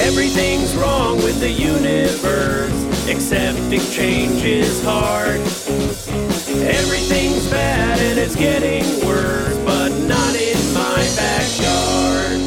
Everything's wrong with the universe. Accepting change is hard. Everything's bad and it's getting worse, but not in my backyard.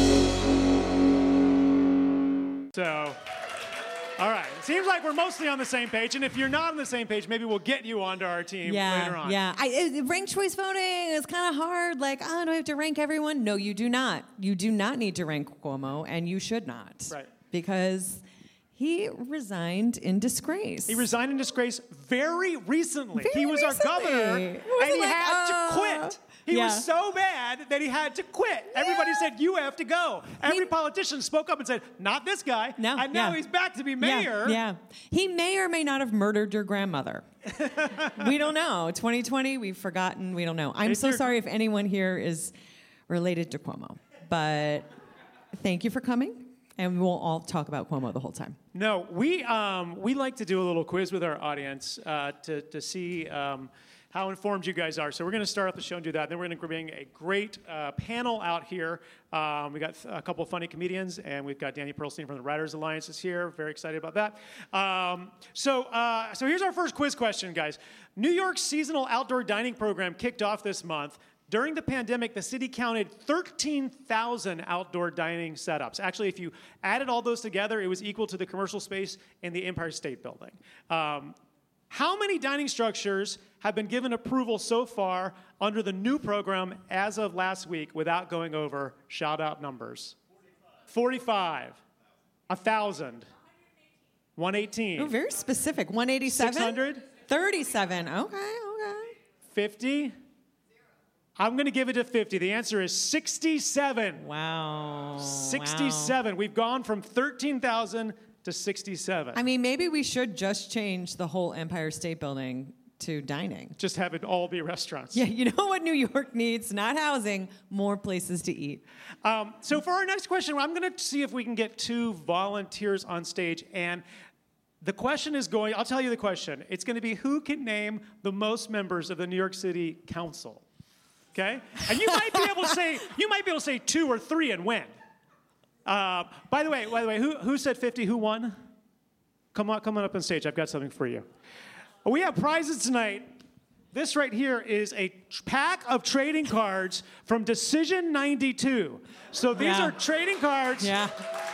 So, all right. Seems like we're mostly on the same page, and if you're not on the same page, maybe we'll get you onto our team later on. Yeah, ranked choice voting is kind of hard. Like, oh, do I have to rank everyone? No, you do not. You do not need to rank Cuomo, and you should not. Right. Because he resigned in disgrace. He resigned in disgrace very recently. He was our governor, and he like, had to quit. He was so bad that he had to quit. Everybody said, you have to go. Every politician spoke up and said, not this guy. No, and now he's back to be mayor. Yeah. He may or may not have murdered your grandmother. We don't know. 2020, we've forgotten. We don't know. I'm so sorry if anyone here is related to Cuomo. But thank you for coming. And we'll all talk about Cuomo the whole time. No, we like to do a little quiz with our audience to see how informed you guys are. So we're going to start off the show and do that. Then we're going to bring a great panel out here. We got a couple of funny comedians, and we've got Danny Pearlstein from the Writers Alliance is here. Very excited about that. So here's our first quiz question, guys. New York's seasonal outdoor dining program kicked off this month. During the pandemic, the city counted 13,000 outdoor dining setups. Actually, if you added all those together, it was equal to the commercial space in the Empire State Building. How many dining structures have been given approval so far under the new program as of last week without going over shout-out numbers? 45. 1,000. 118. Oh, very specific. 187? 600? 37. Okay. 50? I'm going to give it to 50. The answer is 67. Wow. 67. Wow. We've gone from 13,000 to 67. I mean, maybe we should just change the whole Empire State Building to dining. Just have it all be restaurants. Yeah, you know what New York needs? Not housing, more places to eat. So for our next question, I'm going to see if we can get 2 volunteers on stage. And the question is I'll tell you the question. It's going to be who can name the most members of the New York City Council. Okay? And you might be able to say 2 or 3 and win. By the way, who said 50? Who won? Come on up on stage. I've got something for you. We have prizes tonight. This right here is a pack of trading cards from Decision 92. So these are trading cards. Yeah.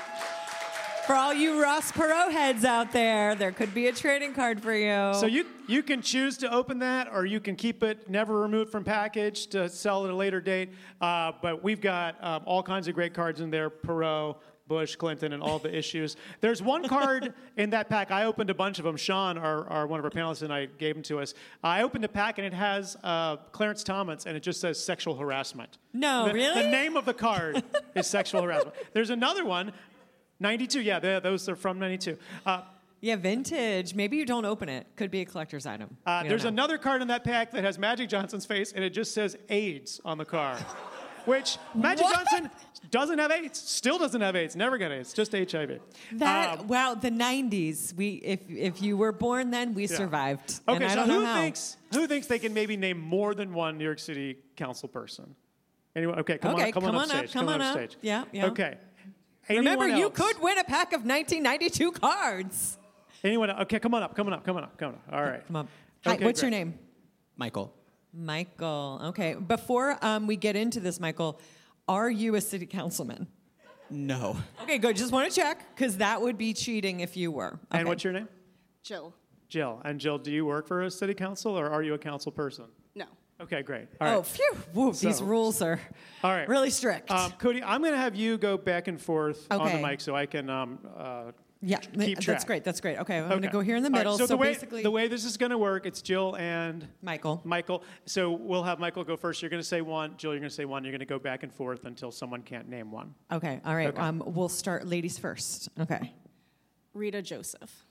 For all you Ross Perot heads out there could be a trading card for you. So you can choose to open that, or you can keep it never removed from package to sell at a later date. But we've got all kinds of great cards in there, Perot, Bush, Clinton, and all the issues. There's one card in that pack. I opened a bunch of them. Sean, one of our panelists, and I gave them to us. I opened a pack, and it has Clarence Thomas, and it just says sexual harassment. No, really? The name of the card is sexual harassment. There's another one, 92. Yeah, those are from 92. Yeah, vintage. Maybe you don't open it. Could be a collector's item. There's another card in that pack that has Magic Johnson's face, and it just says AIDS on the card. Which Magic Johnson doesn't have AIDS, still doesn't have AIDS, never got AIDS, just HIV. Wow, the 90s. If you were born then, we survived. Okay, and so I don't know who thinks they can maybe name more than one New York City council person? Anyone? Okay, come on up stage. Come on up. Stage. Yeah. Okay. Remember, Anyone you else? could win a pack of 1992 cards. Anyone? Okay, come on up. All right. Come on. Hi, Okay, what's your great. name? Michael. Michael. Okay. Before we get into this, Michael, are you a city councilman? No. Okay, good. Just want to check, because that would be cheating if you were. Okay. And what's your name? Jill. Jill. And Jill, do you work for a city council, or are you a council person? No. Okay, great. All right. Oh, phew. Woo, these rules are really strict. Cody, I'm going to have you go back and forth on Okay. the mic so I can keep track. That's great. Okay, I'm going to go here in the middle. All right, so basically, the way this is going to work, it's Jill and Michael. So we'll have Michael go first. You're going to say one. Jill, you're going to say one. You're going to go back and forth until someone can't name one. Okay, all right. Okay. We'll start ladies first. Okay. Rita Joseph.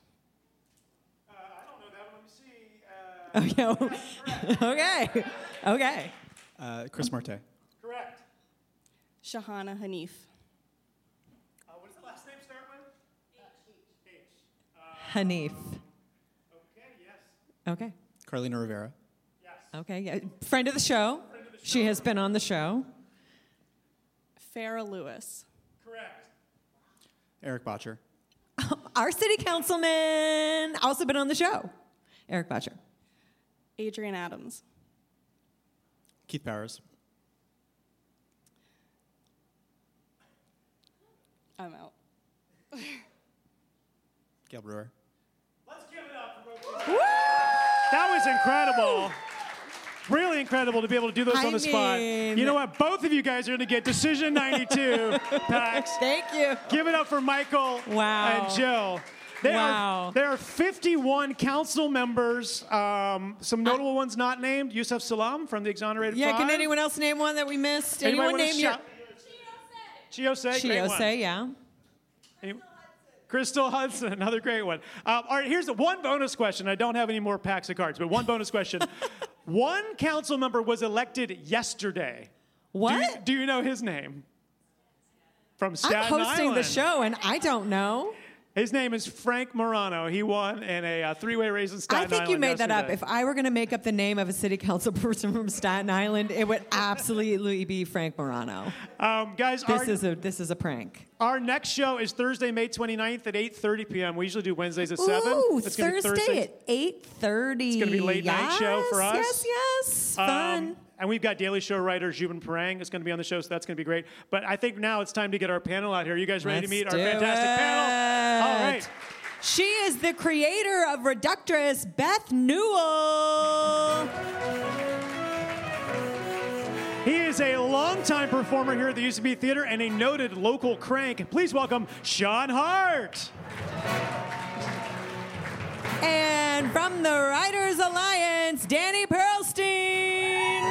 I don't know that one. Let me see. Okay. Chris Marte. Correct. Shahana Hanif. What does the last name start with? H. Hanif. Okay, yes. Okay. Carlina Rivera. Yes. Okay. Yeah. Friend of the show. She has been on the show. Farrah Lewis. Correct. Eric Botcher. our city councilman, also been on the show, Eric Boucher. Adrian Adams. Keith Powers. I'm out. Gail Brewer. Let's give it up for both of you. That was incredible. Really incredible to be able to do those on the spot. You know what? Both of you guys are going to get Decision 92 packs. Thank you. Give it up for Michael and Jill. There are 51 council members. Some notable ones not named. Yusuf Salam from the Exonerated Five. Can anyone else name one that we missed? Anyone Anyone name your... Chiose, great one. Chiose, yeah. Crystal Hudson, another great one. All right, here's one bonus question. I don't have any more packs of cards, but one bonus question. One council member was elected yesterday. What? Do you know his name? From Staten Island. I'm hosting the show, and I don't know. His name is Frank Morano. He won in a three-way race in Staten Island. I think you made that up. yesterday. If I were going to make up the name of a city council person from Staten Island, it would absolutely be Frank Morano. Guys, This is a prank. our next show is Thursday, May 29th at 8:30 p.m. We usually do Wednesdays at 7. Ooh, It's gonna be Thursday at 8:30. It's going to be a late night show for us. Yes, fun. And we've got Daily Show writer Jubin Parang is going to be on the show, so that's going to be great. But I think now it's time to get our panel out here. You guys ready to meet our fantastic panel? All right. She is the creator of Reductress, Beth Newell. He is a longtime performer here at the UCB Theater and a noted local crank. Please welcome Sean Hart. And from the Writers Alliance, Danny Pearlstein.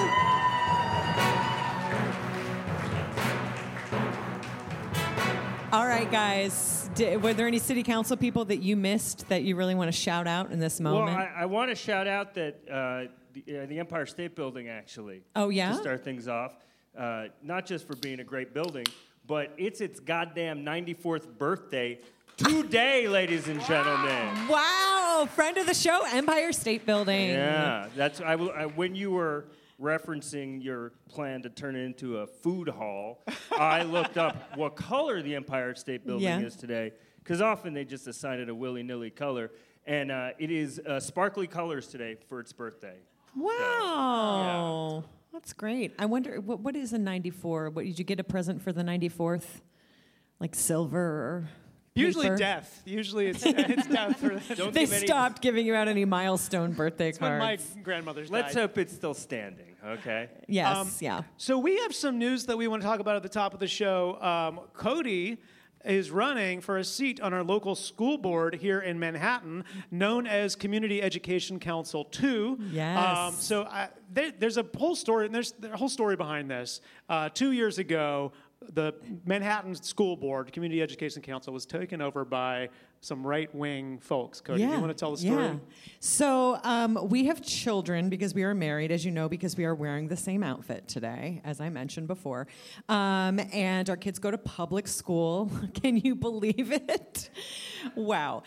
All right, guys. Were there any city council people that you missed that you really want to shout out in this moment? Well, I want to shout out that the Empire State Building, actually. Oh, yeah? To start things off. Not just for being a great building, but it's its goddamn 94th birthday today, ladies and gentlemen. Wow. Friend of the show, Empire State Building. Yeah. That's when you were referencing your plan to turn it into a food hall, I looked up what color the Empire State Building is today, because often they just assign it a willy-nilly color, and it is sparkly colors today for its birthday. Wow. So, that's great. I wonder, what is a 94? What, did you get a present for the 94th? Like silver or Usually paper? death. Usually it's death. They stopped giving you out any milestone birthday It's when my cards. grandmother's Let's died. hope it's still standing, okay? Yes, yeah. So we have some news that we want to talk about at the top of the show. Cody is running for a seat on our local school board here in Manhattan, known as Community Education Council 2. Yes. There's a whole story, and there's a whole story behind this. 2 years ago, the Manhattan School Board, Community Education Council, was taken over by some right-wing folks. Cody, do you want to tell the story? Yeah. So we have children because we are married, as you know, because we are wearing the same outfit today, as I mentioned before. And our kids go to public school. Can you believe it? Wow.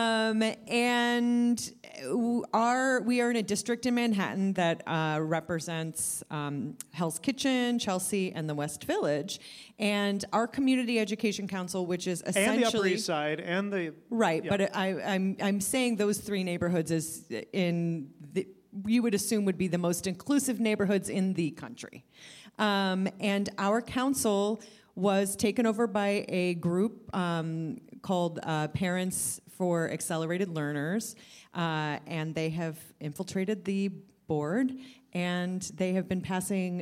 And we are in a district in Manhattan that represents Hell's Kitchen, Chelsea, and the West Village. And our Community Education Council, which is essentially... And the Upper East Side, and the... Right, yeah. but I'm saying those three neighborhoods is you would assume would be the most inclusive neighborhoods in the country. And our council was taken over by a group called Parents for Accelerated Learners, and they have infiltrated the board, and they have been passing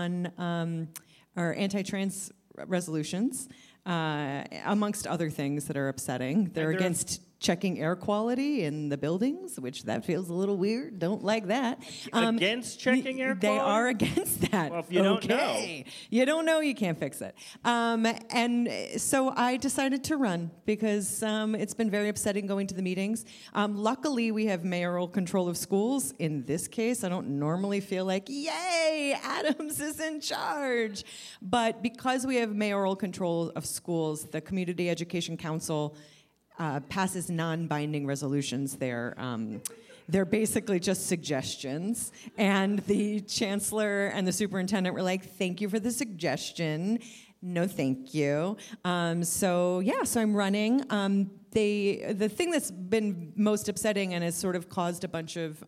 anti-trans resolutions, amongst other things that are upsetting. They're against checking air quality in the buildings, which that feels a little weird. Don't like that. Against checking air quality? They are against that. Well, if you don't know. You don't know, you can't fix it. And so I decided to run because it's been very upsetting going to the meetings. Luckily, we have mayoral control of schools. In this case, I don't normally feel like, yay, Adams is in charge. But because we have mayoral control of schools, the Community Education Council passes non-binding resolutions. They're basically just suggestions. And the chancellor and the superintendent were like, thank you for the suggestion. No, thank you. So I'm running. the thing that's been most upsetting and has sort of caused a bunch of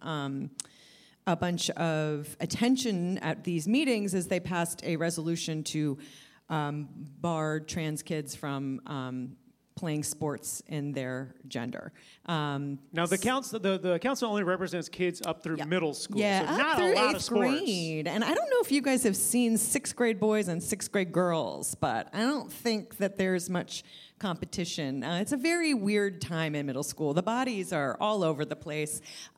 attention at these meetings is they passed a resolution to bar trans kids from playing sports in their gender. Now the council only represents kids up through middle school, yeah, so up not through a lot of 8th sports. grade. And I don't know if you guys have seen 6th grade boys and 6th grade girls, but I don't think that there's much competition. It's a very weird time in middle school. The bodies are all over the place.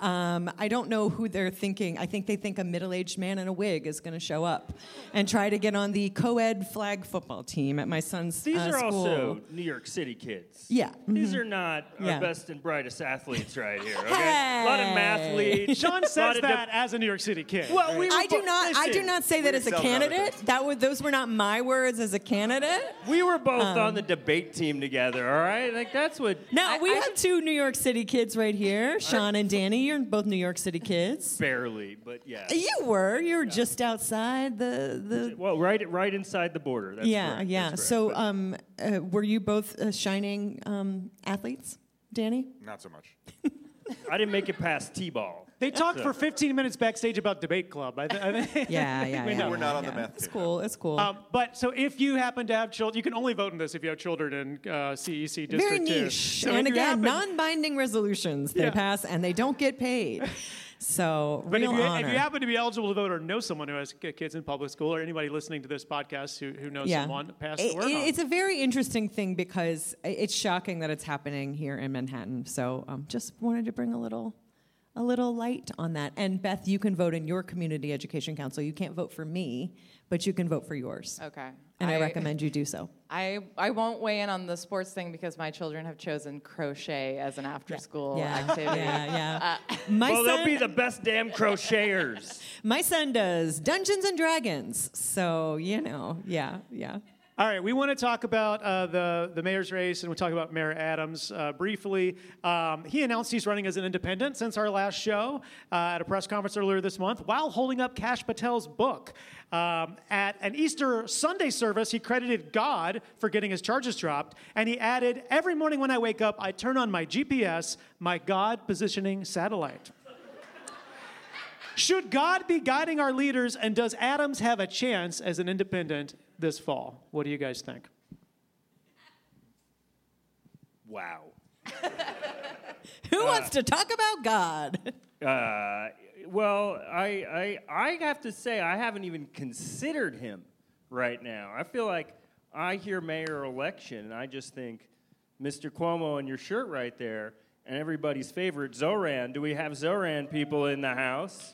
I don't know who they're thinking. I think they think a middle-aged man in a wig is going to show up and try to get on the co-ed flag football team at my son's These are school. also New York City kids. Yeah. These are not our Yeah. best and brightest athletes right here. Okay, Hey. a lot of mathletes. Sean lot says of that as a New York City kid. Well, we were I do bo- not. I do listen, not say that as a excelled in other candidate. Those were not my words as a candidate. We were both on the debate team together. All right, like that's what. Now we have 2 New York City kids right here, Sean and Danny. You're both New York City kids. Barely, but yeah. You were just outside the. Well, right inside the border. That's Yeah, correct. yeah. That's So, correct. were you both shining athletes, Danny? Not so much. I didn't make it past T-ball. They talked for 15 minutes backstage about Debate Club. I think. Yeah. We know. We're not on the yeah. math It's team. cool. It's cool. But so if you happen to have children, you can only vote in this if you have children in CEC District Very 2. niche. So And if you again, happen- non-binding resolutions they Yeah. pass, and they don't get paid. So, But real if you honor. happen to be eligible to vote or know someone who has kids in public school or anybody listening to this podcast who knows someone, pass the word on. It's a very interesting thing because it's shocking that it's happening here in Manhattan. So just wanted to bring a little light on that. And Beth, you can vote in your community education council. You can't vote for me, but you can vote for yours. Okay. And I recommend you do so. I won't weigh in on the sports thing because my children have chosen crochet as an after-school activity. Yeah. My Well, son, they'll be the best damn crocheters. my son does Dungeons and Dragons. So, yeah. All right, we want to talk about the mayor's race, and we'll talk about Mayor Adams briefly. He announced he's running as an independent since our last show at a press conference earlier this month while holding up Kash Patel's book. At an Easter Sunday service, he credited God for getting his charges dropped, and he added, "Every morning when I wake up, I turn on my GPS, my God positioning satellite." Should God be guiding our leaders, and does Adams have a chance as an independent this fall? What do you guys think? Wow. Who wants to talk about God? Well, I have to say I haven't even considered him right now. I feel like I hear mayor election, and I just think, Mr. Cuomo and your shirt right there, and everybody's favorite, Zoran. Do we have Zoran people in the house?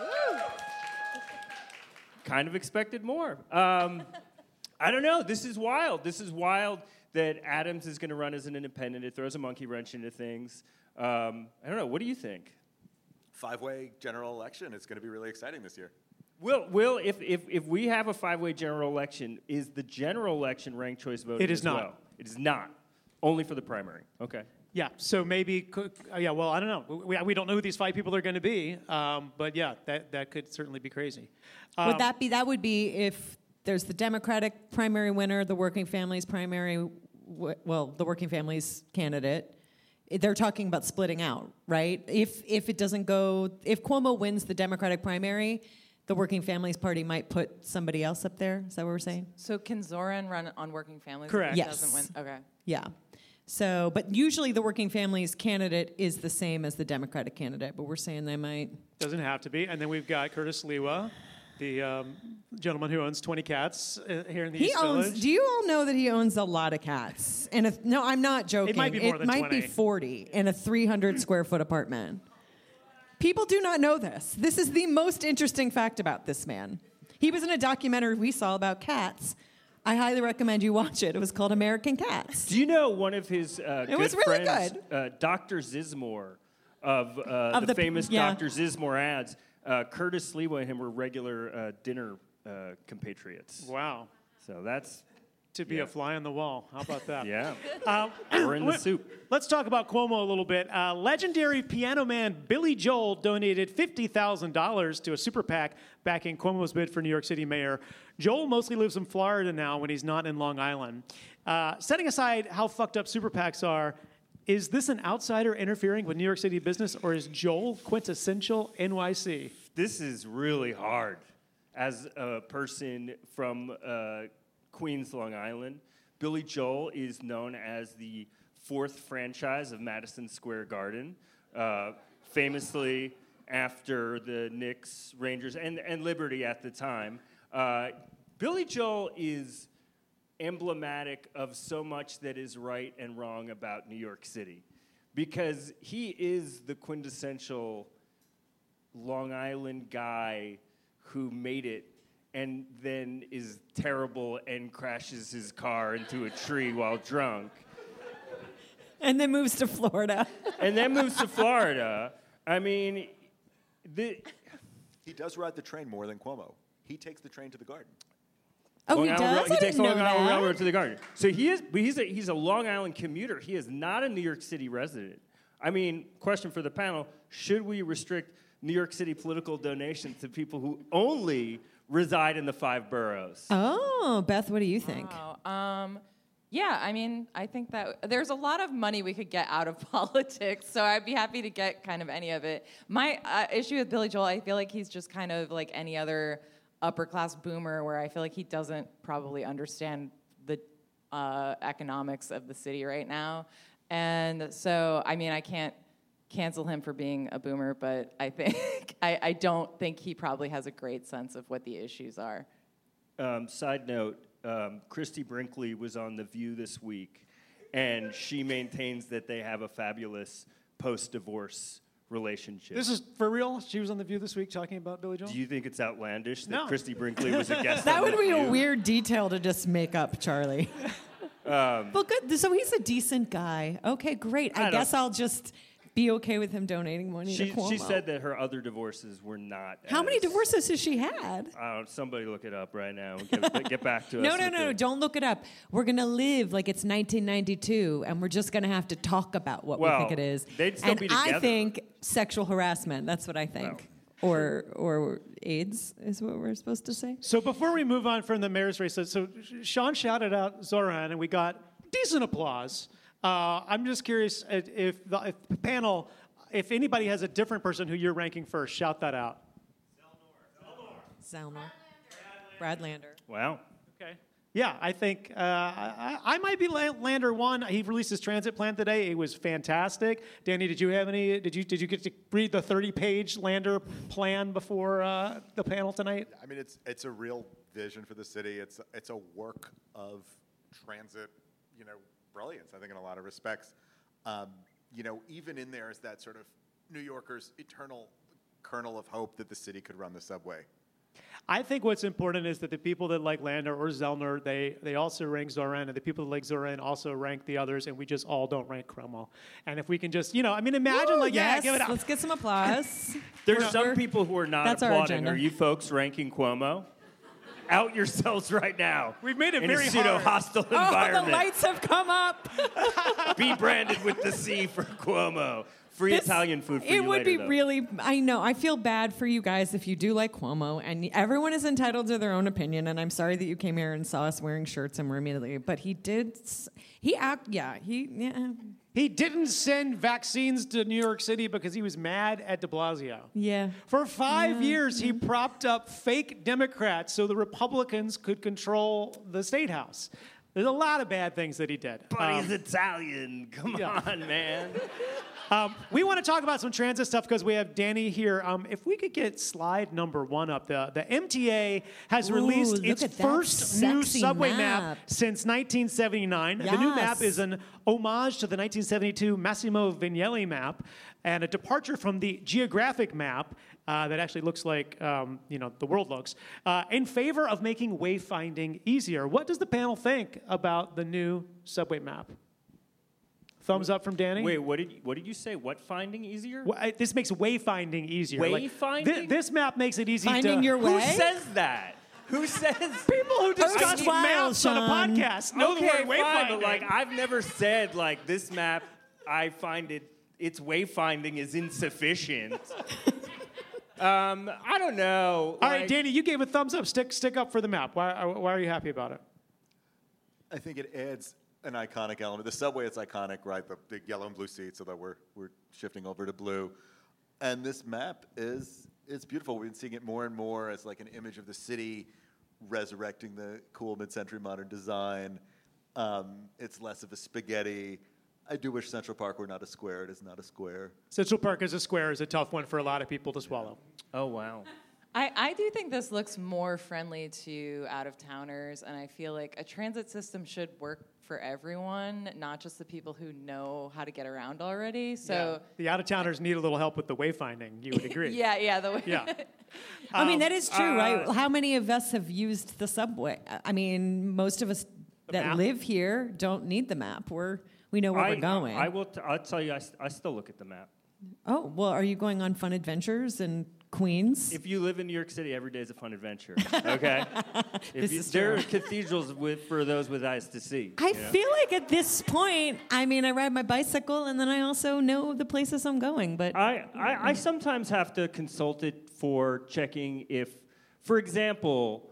Kind of expected more. I don't know. This is wild. This is wild that Adams is going to run as an independent. It throws a monkey wrench into things. I don't know. What do you think? 5-way general election. It's going to be really exciting this year. Will, if we have a 5-way general election, is the general election ranked choice voting? It is as not. Well? It is not. Only for the primary. Okay. Yeah, so maybe, well, I don't know. We don't know who these 5 people are going to be, but yeah, that could certainly be crazy. That would be if there's the Democratic primary winner, the Working Families primary, the Working Families candidate. They're talking about splitting out, right? If it doesn't go, if Cuomo wins the Democratic primary, the Working Families Party might put somebody else up there. Is that what we're saying? So can Zoran run on Working Families? Correct. If he Yes. doesn't win? Okay. Yeah. So, but usually the Working Families candidate is the same as the Democratic candidate, but we're saying they might. Doesn't have to be. And then we've got Curtis Lewa, the gentleman who owns 20 cats here in the East Village. Do you all know that he owns a lot of cats? And no, I'm not joking. It might be more than 20. It might be 40 in a 300 square foot apartment. People do not know this. This is the most interesting fact about this man. He was in a documentary we saw about cats. I highly recommend you watch it. It was called American Cats. Do you know one of his good was really friends, Dr. Zizmore of the famous Dr. Zizmore ads? Curtis Lewa and him were regular dinner compatriots. Wow. So that's To be a fly on the wall. How about that? yeah. We're in the soup. Let's talk about Cuomo a little bit. Legendary piano man Billy Joel donated $50,000 to a super PAC backing Cuomo's bid for New York City mayor. Joel mostly lives in Florida now when he's not in Long Island. Setting aside how fucked up super PACs are, Is this an outsider interfering with New York City business, or is Joel quintessential NYC? This is really hard. As a person from Queens, Long Island, Billy Joel is known as the fourth franchise of Madison Square Garden, famously after the Knicks, Rangers, and Liberty at the time. Billy Joel is emblematic of so much that is right and wrong about New York City, because he is the quintessential Long Island guy who made it and then is terrible and crashes his car into a tree while drunk. And then moves to Florida. I mean, He does ride the train more than Cuomo. He takes the train to the Garden. Oh, he does? He I takes didn't the Long know Island that. Railroad to the Garden. So he's a Long Island commuter. He is not a New York City resident. I mean, question for the panel, should we restrict New York City political donations to people who only reside in the 5 boroughs? Oh, Beth, what do you think? Yeah, I mean, I think that there's a lot of money we could get out of politics, so I'd be happy to get kind of any of it. My issue with Billy Joel, I feel like he's just kind of like any other upper-class boomer, where I feel like he doesn't probably understand the economics of the city right now. And so, I mean, I can't cancel him for being a boomer, but I think I don't think he probably has a great sense of what the issues are. Side note, Christy Brinkley was on The View this week, and she maintains that they have a fabulous post-divorce relationship. This is for real? She was on The View this week talking about Billy Joel? Do you think it's outlandish that No. Christy Brinkley was a guest That on would The be a View? weird detail to just make up, Charlie. Well, good. So he's a decent guy. Okay, great. I guess I'll just be okay with him donating money to Cuomo. She said that her other divorces were not. How many divorces has she had? Somebody look it up right now. And get back to us. No. Don't look it up. We're going to live like it's 1992, and we're just going to have to talk about what we think it is. They'd still be together. I think sexual harassment. That's what I think. Or AIDS is what we're supposed to say. So before we move on from the mayor's race, so Sean shouted out Zoran, and we got decent applause. I'm just curious if the panel, if anybody has a different person who you're ranking first, shout that out. Zellner. Brad Lander. Wow. Okay. Yeah, I think I might be Lander one. He released his transit plan today. It was fantastic. Danny, did you have any? Did you get to read the 30-page Lander plan before the panel tonight? I mean, it's a real vision for the city. It's a work of transit, brilliance, I think, in a lot of respects. Even in there is that sort of New Yorkers' eternal kernel of hope that the city could run the subway. I think what's important is that the people that like Lander or Zellner, they also rank Zoran, and the people that like Zoran also rank the others, and we just all don't rank Cuomo. And if we can just, imagine yes, give it up. Let's get some applause. There's some people who are not That's our applauding. agenda. Are you folks ranking Cuomo? Out yourselves right now. We've made it in very a pseudo-hostile environment. The lights have come up. Be branded with the C for Cuomo. Free Italian food for you It would later, be though. really, I know, I feel bad for you guys if you do like Cuomo, and everyone is entitled to their own opinion, and I'm sorry that you came here and saw us wearing shirts and were immediately, but he didn't send vaccines to New York City because he was mad at de Blasio. Yeah. For 5 years, he propped up fake Democrats so the Republicans could control the state house. There's a lot of bad things that he did. But he's Italian. Come on, man. We want to talk about some transit stuff because we have Danny here. If we could get slide number 1 up. The MTA has released look its at that first new sexy subway map. map since 1979. The new map Yes. is an homage to the 1972 Massimo Vignelli map and a departure from the geographic map that actually looks like the world looks, in favor of making wayfinding easier. What does the panel think about the new subway map? Thumbs up from Danny. Wait, what did you say? What finding easier? Well, this makes wayfinding easier. Wayfinding? This map makes it easy Finding to... your way? Who says that? Who says? People who discuss files, maps on a Sean. podcast know the word fine, wayfinding. but I've never said this map. I find its wayfinding is insufficient. I don't know. All right, Danny, you gave a thumbs up. Stick up for the map. Why are you happy about it? I think it adds an iconic element. The subway, it's iconic, right? The big yellow and blue seats, although we're shifting over to blue. And this map it's beautiful. We've been seeing it more and more as like an image of the city, resurrecting the cool mid-century modern design. It's less of a spaghetti. I do wish Central Park were not a square. It is not a square. Central Park as a square is a tough one for a lot of people to swallow. Oh, wow. I do think this looks more friendly to out-of-towners, and I feel like a transit system should work for everyone, not just the people who know how to get around already. So the out-of-towners need a little help with the wayfinding. You would agree? yeah. Yeah. I mean, that is true, right? How many of us have used the subway? I mean, most of us that map? live here don't need the map. We know where we're going. I'll tell you, I still look at the map. Oh, well, are you going on fun adventures in Queens? If you live in New York City, every day is a fun adventure. Okay, true. there are cathedrals for those with eyes to see. I feel like at this point, I mean, I ride my bicycle and then I also know the places I'm going. But I sometimes have to consult it for checking if, for example,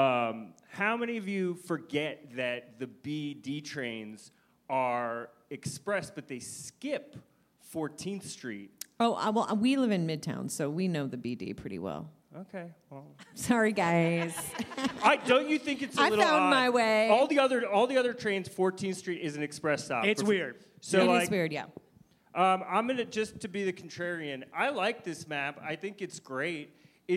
how many of you forget that the BD trains are express, but they skip 14th Street? Oh, well, we live in Midtown, so we know the BD pretty well. Okay, well. Sorry, guys. Don't you think it's a I little found odd? my way. All the other trains, 14th Street is an express stop. It's weird. So It like, is weird, yeah. I'm gonna just to be the contrarian. I like this map. I think it's great.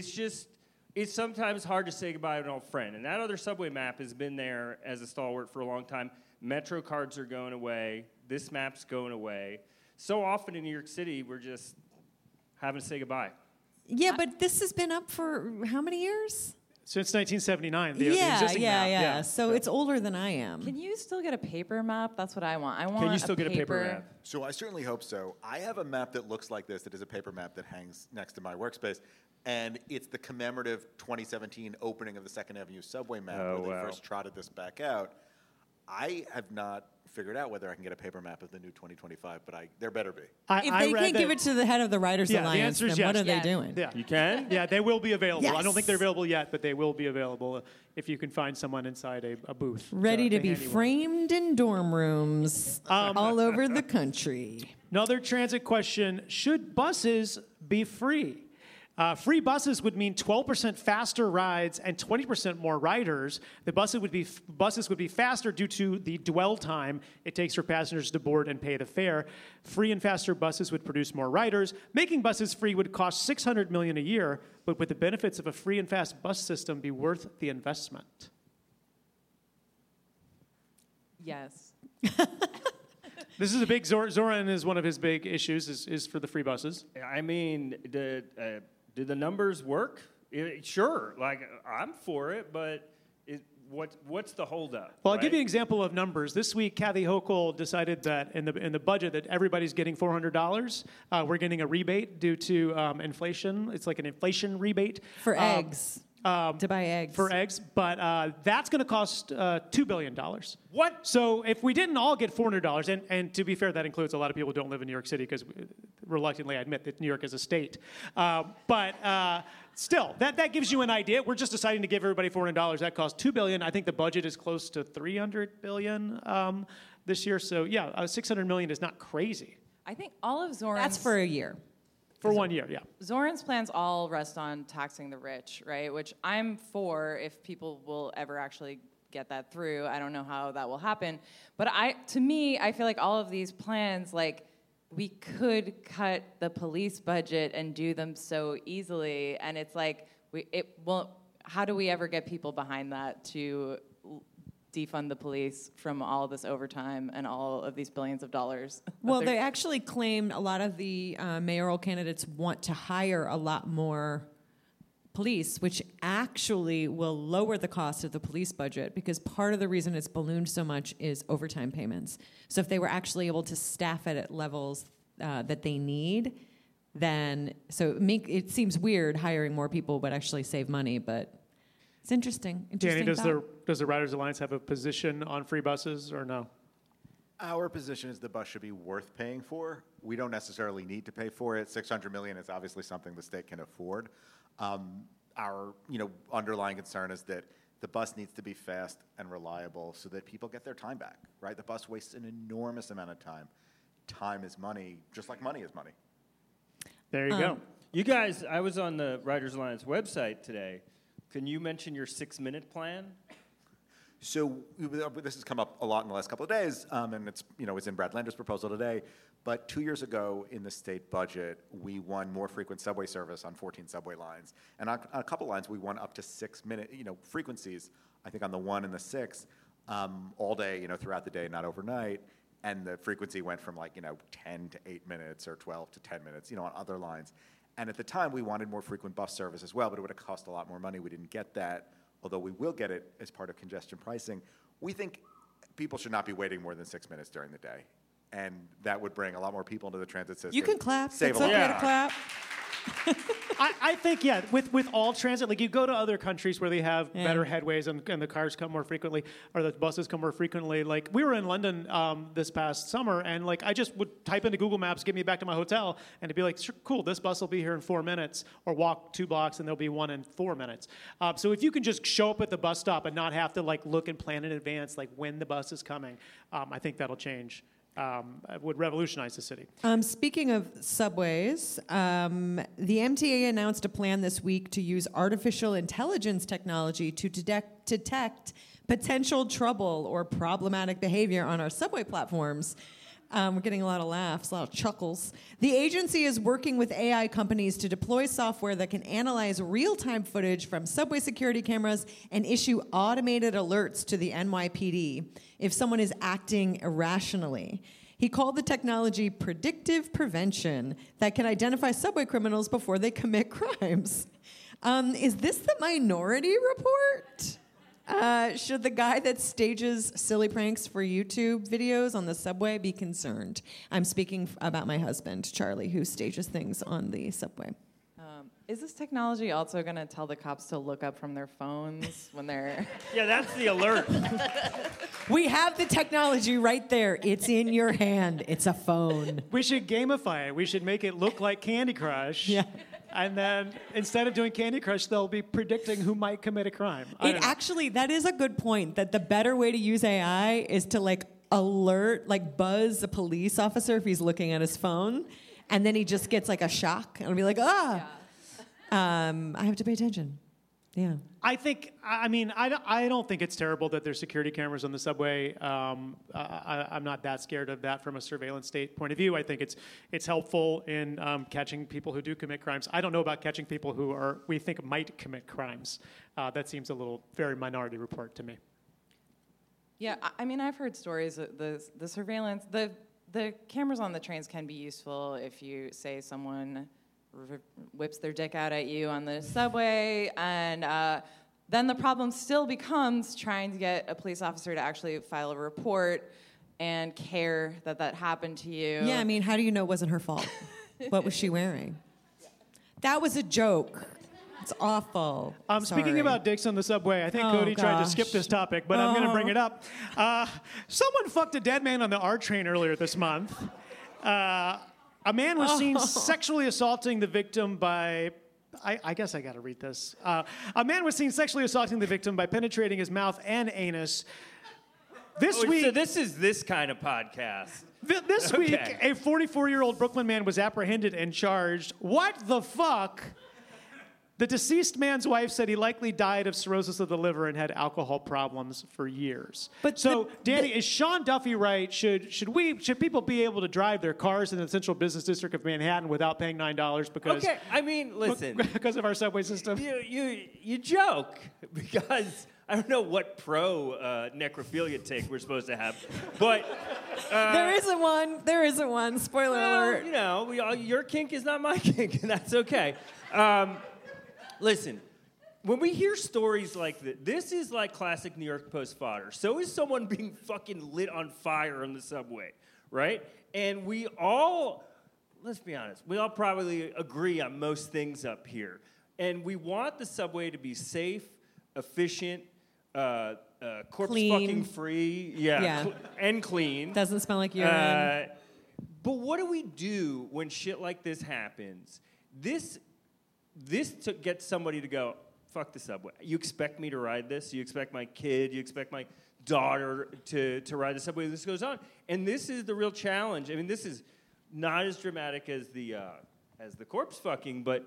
It's sometimes hard to say goodbye to an old friend. And that other subway map has been there as a stalwart for a long time. Metro cards are going away. This map's going away. So often in New York City, we're just having to say goodbye. Yeah, but this has been up for how many years? Since 1979, the existing map. Yeah. So it's older than I am. can you still get a paper map? That's what I want. I want. Can you still get a paper map? So I certainly hope so. I have a map that looks like this. That is a paper map that hangs next to my workspace. And it's the commemorative 2017 opening of the 2nd Avenue subway map where they first trotted this back out. I have not figured out whether I can get a paper map of the new 2025, but there better be. If they can't give it to the head of the Writers the Alliance, answer is then what yes. are they doing? Yeah. You can? Yeah, they will be available. I don't Yes. think they're available yet, but they will be available if you can find someone inside a booth. Ready to be handy one. framed in dorm rooms all over the country. Another transit question: should buses be free? Free buses would mean 12% faster rides and 20% more riders. The buses would be faster due to the dwell time it takes for passengers to board and pay the fare. Free and faster buses would produce more riders. Making buses free would cost $600 million a year, but would the benefits of a free and fast bus system be worth the investment? Yes. This is a big Zoran is one of his big issues is for the free buses. I mean, do the numbers work? Sure, like I'm for it, but what's the holdup? Well, I'll give you an example of numbers. This week, Kathy Hochul decided that in the budget that everybody's getting $400. We're getting a rebate due to inflation. It's like an inflation rebate For eggs. To buy eggs. for eggs, but that's going to cost $2 billion. What? So if we didn't all get $400, and to be fair, that includes a lot of people who don't live in New York City because reluctantly I admit that New York is a state. But still, that gives you an idea. We're just deciding to give everybody $400. That costs $2 billion. I think the budget is close to $300 billion this year. So yeah, $600 million is not crazy. I think all of Zoran's... That's for a year. For 1 year, yeah. Zoran's plans all rest on taxing the rich, right? Which I'm for if people will ever actually get that through. I don't know how that will happen. But to me, I feel like all of these plans, like, we could cut the police budget and do them so easily. And it's like, how do we ever get people behind that to defund the police from all this overtime and all of these billions of dollars? Well, they actually claimed a lot of the mayoral candidates want to hire a lot more police, which actually will lower the cost of the police budget because part of the reason it's ballooned so much is overtime payments. So if they were actually able to staff it at levels that they need, then it seems weird hiring more people would actually save money, but it's interesting. Danny, does the Riders Alliance have a position on free buses or no? Our position is the bus should be worth paying for. We don't necessarily need to pay for it. $600 million is obviously something the state can afford. Our underlying concern is that the bus needs to be fast and reliable so that people get their time back, right? The bus wastes an enormous amount of time. Time is money, just like money is money. There you go. You guys, I was on the Writers Alliance website today. Can you mention your 6-minute plan? So this has come up a lot in the last couple of days, and it's in Brad Lander's proposal today. But 2 years ago, in the state budget, we won more frequent subway service on 14 subway lines, and on a couple lines, we won up to 6-minute frequencies. I think on the 1 and the 6, all day, throughout the day, not overnight. And the frequency went from 10 to 8 minutes or 12 to 10 minutes, on other lines. And at the time, we wanted more frequent bus service as well, but it would have cost a lot more money. We didn't get that, although we will get it as part of congestion pricing. We think people should not be waiting more than 6 minutes during the day. And that would bring a lot more people into the transit system. You can clap. Save It's a lot. okay to clap. I think, with all transit, like you go to other countries where they have better headways and the cars come more frequently, or the buses come more frequently. Like we were in London this past summer, and I just would type into Google Maps, get me back to my hotel, and it'd be like, sure, cool, this bus will be here in 4 minutes, or walk 2 blocks and there'll be one in 4 minutes. So if you can just show up at the bus stop and not have to look and plan in advance, when the bus is coming, I think that'll change. Would revolutionize the city. Speaking of subways, the MTA announced a plan this week to use artificial intelligence technology to detect potential trouble or problematic behavior on our subway platforms. We're getting a lot of laughs, a lot of chuckles. The agency is working with AI companies to deploy software that can analyze real-time footage from subway security cameras and issue automated alerts to the NYPD if someone is acting irrationally. He called the technology predictive prevention that can identify subway criminals before they commit crimes. Is this the Minority Report? Should the guy that stages silly pranks for YouTube videos on the subway be concerned? I'm speaking about my husband, Charlie, who stages things on the subway. Is this technology also going to tell the cops to look up from their phones when they're... Yeah, that's the alert. We have the technology right there. It's in your hand. It's a phone. We should gamify it. We should make it look like Candy Crush. Yeah. And then instead of doing Candy Crush, they'll be predicting who might commit a crime. That is a good point, that the better way to use AI is to alert, buzz a police officer if he's looking at his phone. And then he just gets a shock and will be like, Yeah. I have to pay attention. Yeah. I don't think it's terrible that there's security cameras on the subway. I'm not that scared of that from a surveillance state point of view. I think it's helpful in catching people who do commit crimes. I don't know about catching people who we think might commit crimes. That seems a little very Minority Report to me. Yeah, I've heard stories of the surveillance, the cameras on the trains can be useful if you say someone whips their dick out at you on the subway, and then the problem still becomes trying to get a police officer to actually file a report and care that happened to you. Yeah, how do you know it wasn't her fault? What was she wearing? That was a joke. It's awful. Speaking about dicks on the subway, I think Cody tried to skip this topic, but I'm going to bring it up. Someone fucked a dead man on the R train earlier this month. A man was seen sexually assaulting the victim by... I guess I got to read this. A man was seen sexually assaulting the victim by penetrating his mouth and anus. This week... So this is this kind of podcast. This week, a 44-year-old Brooklyn man was apprehended and charged. What the fuck? The deceased man's wife said he likely died of cirrhosis of the liver and had alcohol problems for years. Danny, is Sean Duffy right? Should people be able to drive their cars in the central business district of Manhattan without paying $9 because? Okay, listen. Because of our subway system. You joke because I don't know what necrophilia take we're supposed to have, but there isn't one. There isn't one. Spoiler alert. Your kink is not my kink, and that's okay. Listen, when we hear stories like this is like classic New York Post fodder. So is someone being fucking lit on fire on the subway, right? And we all, let's be honest, we all probably agree on most things up here. And we want the subway to be safe, efficient, corpse fucking free, and clean. Doesn't smell like urine. But what do we do when shit like this happens? This gets somebody to go, fuck the subway. You expect me to ride this? You expect my kid? You expect my daughter to ride the subway? This goes on. And this is the real challenge. I mean, this is not as dramatic as the corpse fucking, but...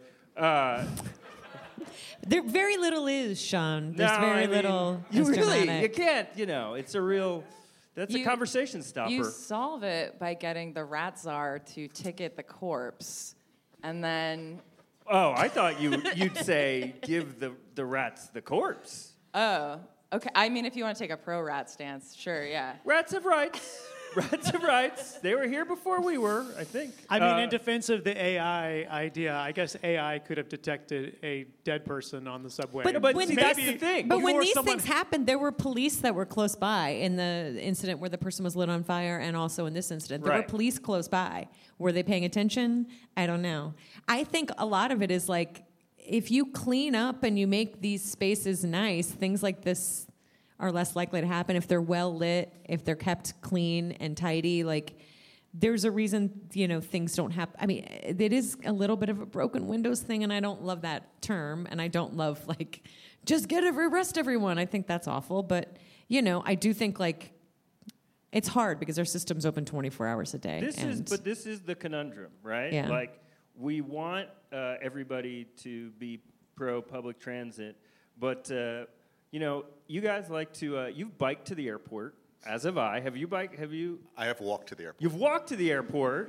There very little is, Sean. There's no, very I mean, little. You is really, dramatic. you can't, it's a real... That's a conversation stopper. You solve it by getting the rat czar to ticket the corpse, and then... Oh, I thought you'd say give the rats the corpse. Oh, okay. I mean, if you want to take a pro-rat stance, sure, yeah. Rats have rights. Rats have rights. They were here before we were, I think. I mean, in defense of the AI idea, I guess AI could have detected a dead person on the subway. But see, that's the thing. But when Before these someone- things happened, there were police that were close by in the incident where the person was lit on fire, and also in this incident. There were Right. police close by. Were they paying attention? I don't know. I think a lot of it is like, if you clean up and you make these spaces nice, things like this are less likely to happen if they're well lit, if they're kept clean and tidy. Like, there's a reason, things don't happen. I mean, it is a little bit of a broken windows thing, and I don't love that term, and I don't love, just arrest everyone. I think that's awful, but, I do think, it's hard because our system's open 24 hours a day. This is the conundrum, right? Yeah. Like, we want everybody to be pro public transit, but you guys like to you've biked to the airport, as have I. Have you biked? I have walked to the airport. You've walked to the airport.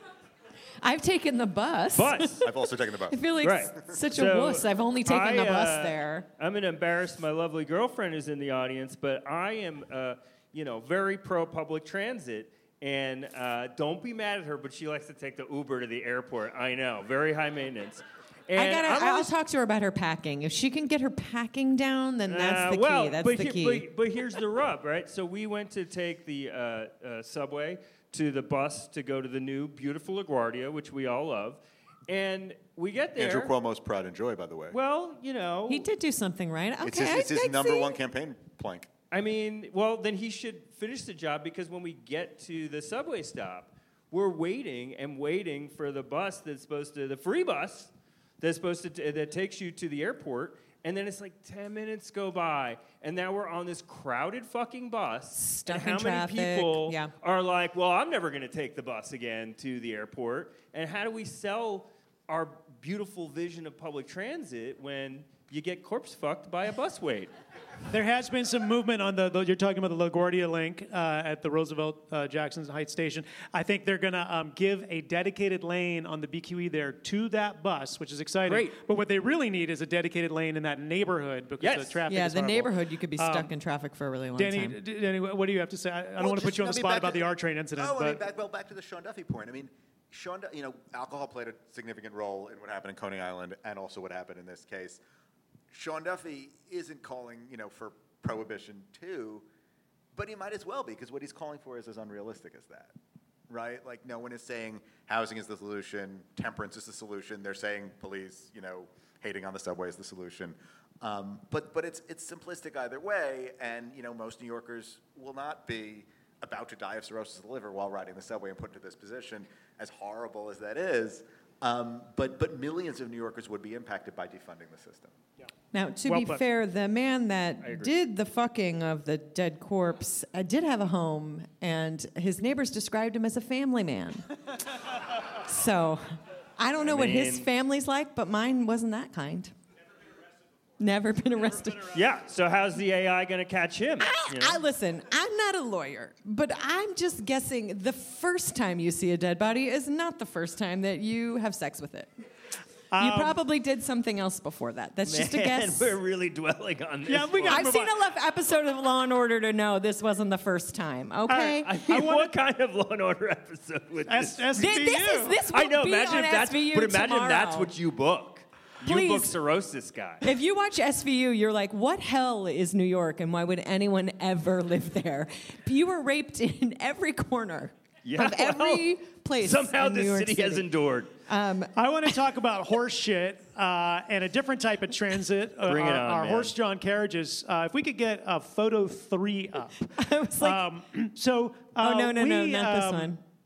I've taken the bus. I've also taken the bus. I feel like Right. such a wuss. I've only taken the bus there. I'm going to embarrass my lovely girlfriend who's in the audience, but I am, very pro public transit. And don't be mad at her, but she likes to take the Uber to the airport. I know, very high maintenance. And I'll talk to her about her packing. If she can get her packing down, then that's the key. That's the key. But here's the rub, right? So we went to take the subway to the bus to go to the new beautiful LaGuardia, which we all love. And we get there. Andrew Cuomo's Pride and Joy, by the way. Well, He did do something right. Okay, it's his number one campaign plank. I mean, well, then he should finish the job, because when we get to the subway stop, we're waiting for the bus the free bus that takes you to the airport, and then it's like 10 minutes go by, and now we're on this crowded fucking bus. Stuck and how in traffic, many people yeah. are like, well, I'm never going to take the bus again to the airport? And how do we sell our beautiful vision of public transit when you get corpse fucked by a bus wait? There has been some movement on you're talking about the LaGuardia link at the Roosevelt Jackson Heights station. I think they're going to give a dedicated lane on the BQE there to that bus, which is exciting. Great. But what they really need is a dedicated lane in that neighborhood, because the traffic is the horrible. neighborhood, you could be stuck in traffic for a really long time. Danny, what do you have to say? I don't want to put you on the spot about the R train incident. Back to the Sean Duffy point. I mean, alcohol played a significant role in what happened in Coney Island, and also what happened in this case. Sean Duffy isn't calling, for prohibition too, but he might as well be, because what he's calling for is as unrealistic as that, right? Like, no one is saying housing is the solution, temperance is the solution. They're saying police, hating on the subway is the solution. But it's simplistic either way, and most New Yorkers will not be about to die of cirrhosis of the liver while riding the subway and put into this position, as horrible as that is. But millions of New Yorkers would be impacted by defunding the system. Yeah. Now, to Well be put. fair, the man that did the fucking of the dead corpse did have a home, and his neighbors described him as a family man. So, I don't know what his family's like, but mine wasn't that kind. Never been arrested. Yeah, so how's the AI going to catch him? Listen, I'm not a lawyer, but I'm just guessing the first time you see a dead body is not the first time that you have sex with it. You probably did something else before that. That's just a guess. We're really dwelling on this. Yeah, we got- I've seen enough episode of Law and Order to know this wasn't the first time. Okay. I mean, what kind of Law and Order episode would this? This will I know. be Imagine on if that's. SVU But imagine tomorrow. that's what you book. You Please. book cirrhosis guy. If you watch SVU, you're like, what hell is New York, and why would anyone ever live there? You were raped in every corner of every place. Somehow in this New York city has endured. I want to talk about horse shit and a different type of transit. Bring it on, our man. horse-drawn carriages. If we could get photo 3 up. I was like, So oh, no, we, not this one.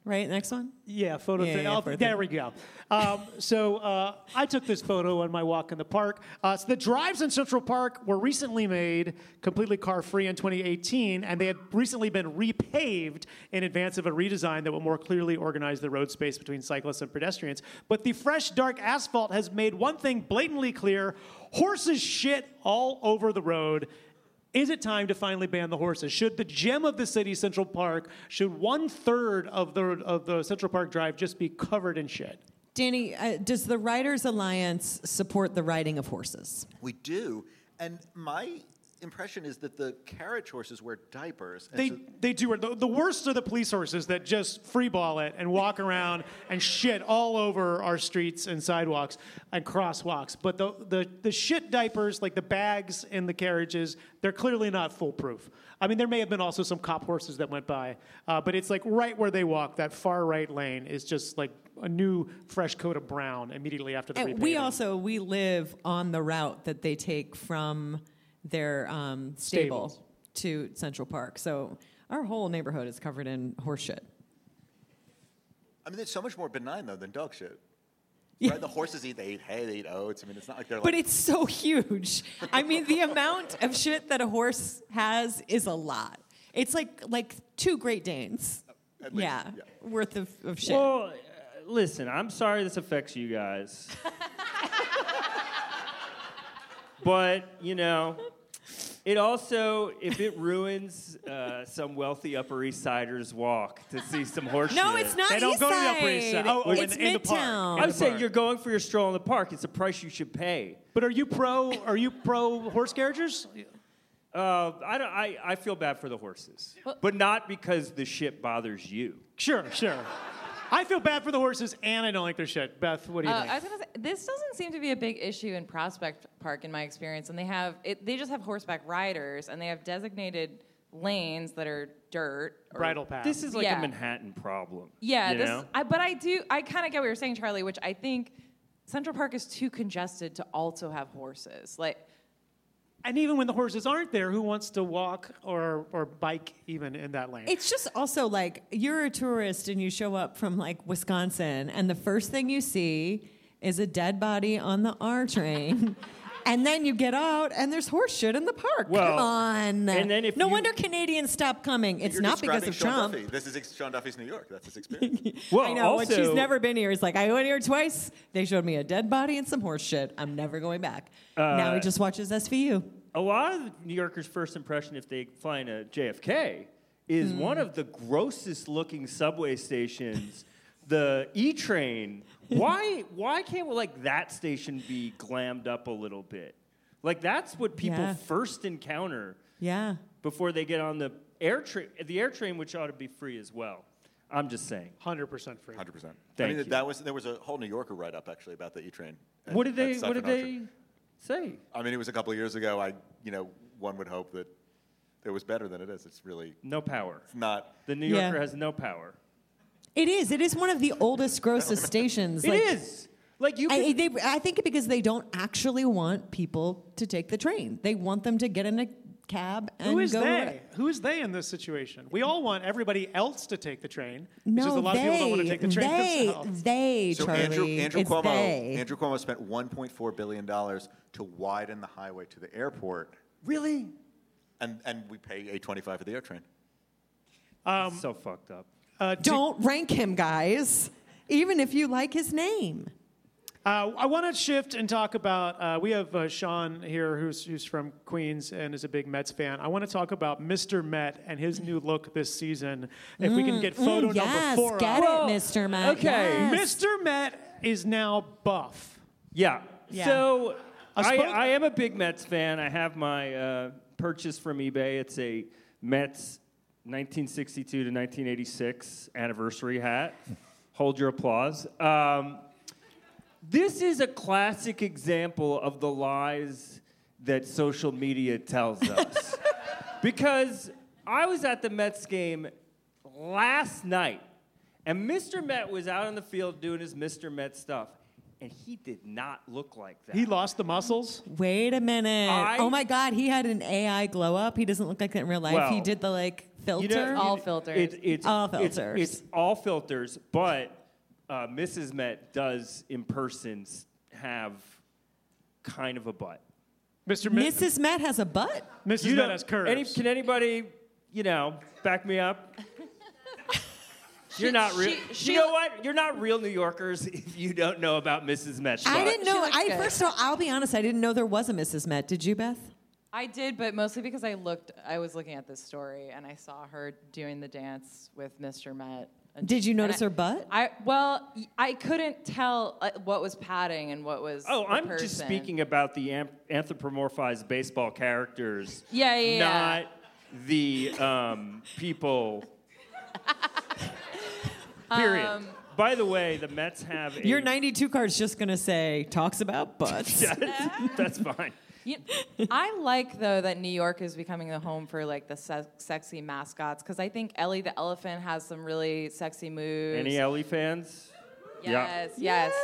right? Next one. Yeah, photo. Yeah, yeah, photo. There we go. So I took this photo on my walk in the park. So the drives in Central Park were recently made completely car-free in 2018, and they had recently been repaved in advance of a redesign that will more clearly organize the road space between cyclists and pedestrians. But the fresh, dark asphalt has made one thing blatantly clear: horses shit all over the road. Is it time to finally ban the horses? Should the gem of the city, Central Park, should 1/3 of the Central Park Drive just be covered in shit? Danny, does the Riders Alliance support the riding of horses? We do, and my impression is that the carriage horses wear diapers. And They do. The worst are the police horses that just freeball it and walk around and shit all over our streets and sidewalks and crosswalks. But the shit diapers, like the bags in the carriages, they're clearly not foolproof. I mean, there may have been also some cop horses that went by, but it's like right where they walk, that far right lane is just like a new fresh coat of brown immediately after the repaving. We live on the route that they take from their stable Stables. to Central Park. So our whole neighborhood is covered in horse shit. I mean, it's so much more benign, though, than dog shit. Yeah. Right? The horses eat hay, they eat oats. I mean, it's not like they're like... But it's so huge. I mean, the amount of shit that a horse has is a lot. It's like 2 Great Danes. At least, Yeah, worth of shit. Well, listen, I'm sorry this affects you guys. But, you know, it also, if it ruins some wealthy Upper East Sider's walk to see some horse No, shit, it's not They don't East go to the Side. Upper East Side. It's in the park. Midtown. I'm saying you're going for your stroll in the park. It's a price you should pay. But are you pro horse carriages? I feel bad for the horses, but not because the shit bothers you. Sure. I feel bad for the horses, and I don't like their shit. Beth, what do you think? I was gonna say, this doesn't seem to be a big issue in Prospect Park in my experience, and they just have horseback riders, and they have designated lanes that are dirt. Bridle path. This is like Yeah. a Manhattan problem. Yeah, you know? I kind of get what you're saying, Charlie, which I think Central Park is too congested to also have horses. And even when the horses aren't there, who wants to walk or bike even in that lane? It's just also like you're a tourist and you show up from like Wisconsin, and the first thing you see is a dead body on the R train. And then you get out and there's horse shit in the park. Well, Come on. and then if no you- wonder Canadians stopped coming. It's You're not because of describing Sean Trump. Duffy. This is Sean Duffy's New York. That's his experience. Well, I know, when also, she's never been here. He's like, I went here twice. They showed me a dead body and some horse shit. I'm never going back. Now he just watches SVU. a lot of New Yorkers' first impression if they fly into JFK is one of the grossest looking subway stations, the E train. Why can't like that station be glammed up a little bit? Like that's what people first encounter. Yeah. Before they get on the air train, which ought to be free as well. I'm just saying. 100% free. 100%. Thank you. There was a whole New Yorker write up actually about the E train. What did they say? I mean, it was a couple of years ago. One would hope that it was better than it is. It's really No power. it's not. The New Yorker has no power. It is. It is one of the oldest, grossest stations. It is. Like you. I think because they don't actually want people to take the train. They want them to get in a cab and Who is go. they? Who is they in this situation? We all want everybody else to take the train. No, because a lot of people don't want to take the train themselves. They, So Charlie. Andrew it's Cuomo. they. Andrew Cuomo spent $1.4 billion to widen the highway to the airport, Really? and we pay $8.25 for the air train. So fucked up. Don't rank him, guys. Even if you like his name. I want to shift and talk about. We have Sean here, who's from Queens and is a big Mets fan. I want to talk about Mr. Met and his new look this season. If we can get photo yes, number 4 get up. it, Mr. Met. okay. Yes. Mr. Met is now buff. Yeah. Yeah. So I suppose- I am a big Mets fan. I have my purchase from eBay. It's a Mets 1962 to 1986 anniversary hat. Hold your applause. This is a classic example of the lies that social media tells us. Because I was at the Mets game last night, and Mr. Met was out on the field doing his Mr. Met stuff. and he did not look like that. He lost the muscles. Wait a minute. Oh my God, he had an AI glow up. He doesn't look like that in real life. Well, he did the filter. All filters. It's all filters. It's all filters, but Mrs. Met does in person have kind of a butt. Mrs. Met has a butt? Mrs. Met has curves. Can anybody, back me up? You're not real. You know what? You're not real New Yorkers if you don't know about Mrs. Met's butt. I didn't know. good. First of all, I'll be honest. I didn't know there was a Mrs. Met. Did you, Beth? I did, but mostly because I was looking at this story and I saw her doing the dance with Mr. Met. Did you notice her butt? I couldn't tell what was padding and what was. Oh, the I'm person. just speaking about the anthropomorphized baseball characters. Yeah. Not the people. Period. By the way, the Mets have Your 92 card's just going to say, talks about butts. That's fine. I like, though, that New York is becoming the home for, the sexy mascots, because I think Ellie the elephant has some really sexy moves. Any Ellie fans? Yes.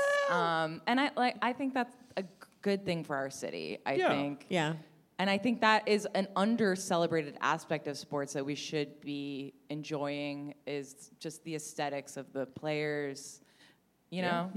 And I think that's a good thing for our city, I think. Yeah. And I think that is an under-celebrated aspect of sports that we should be enjoying is just the aesthetics of the players, Yeah.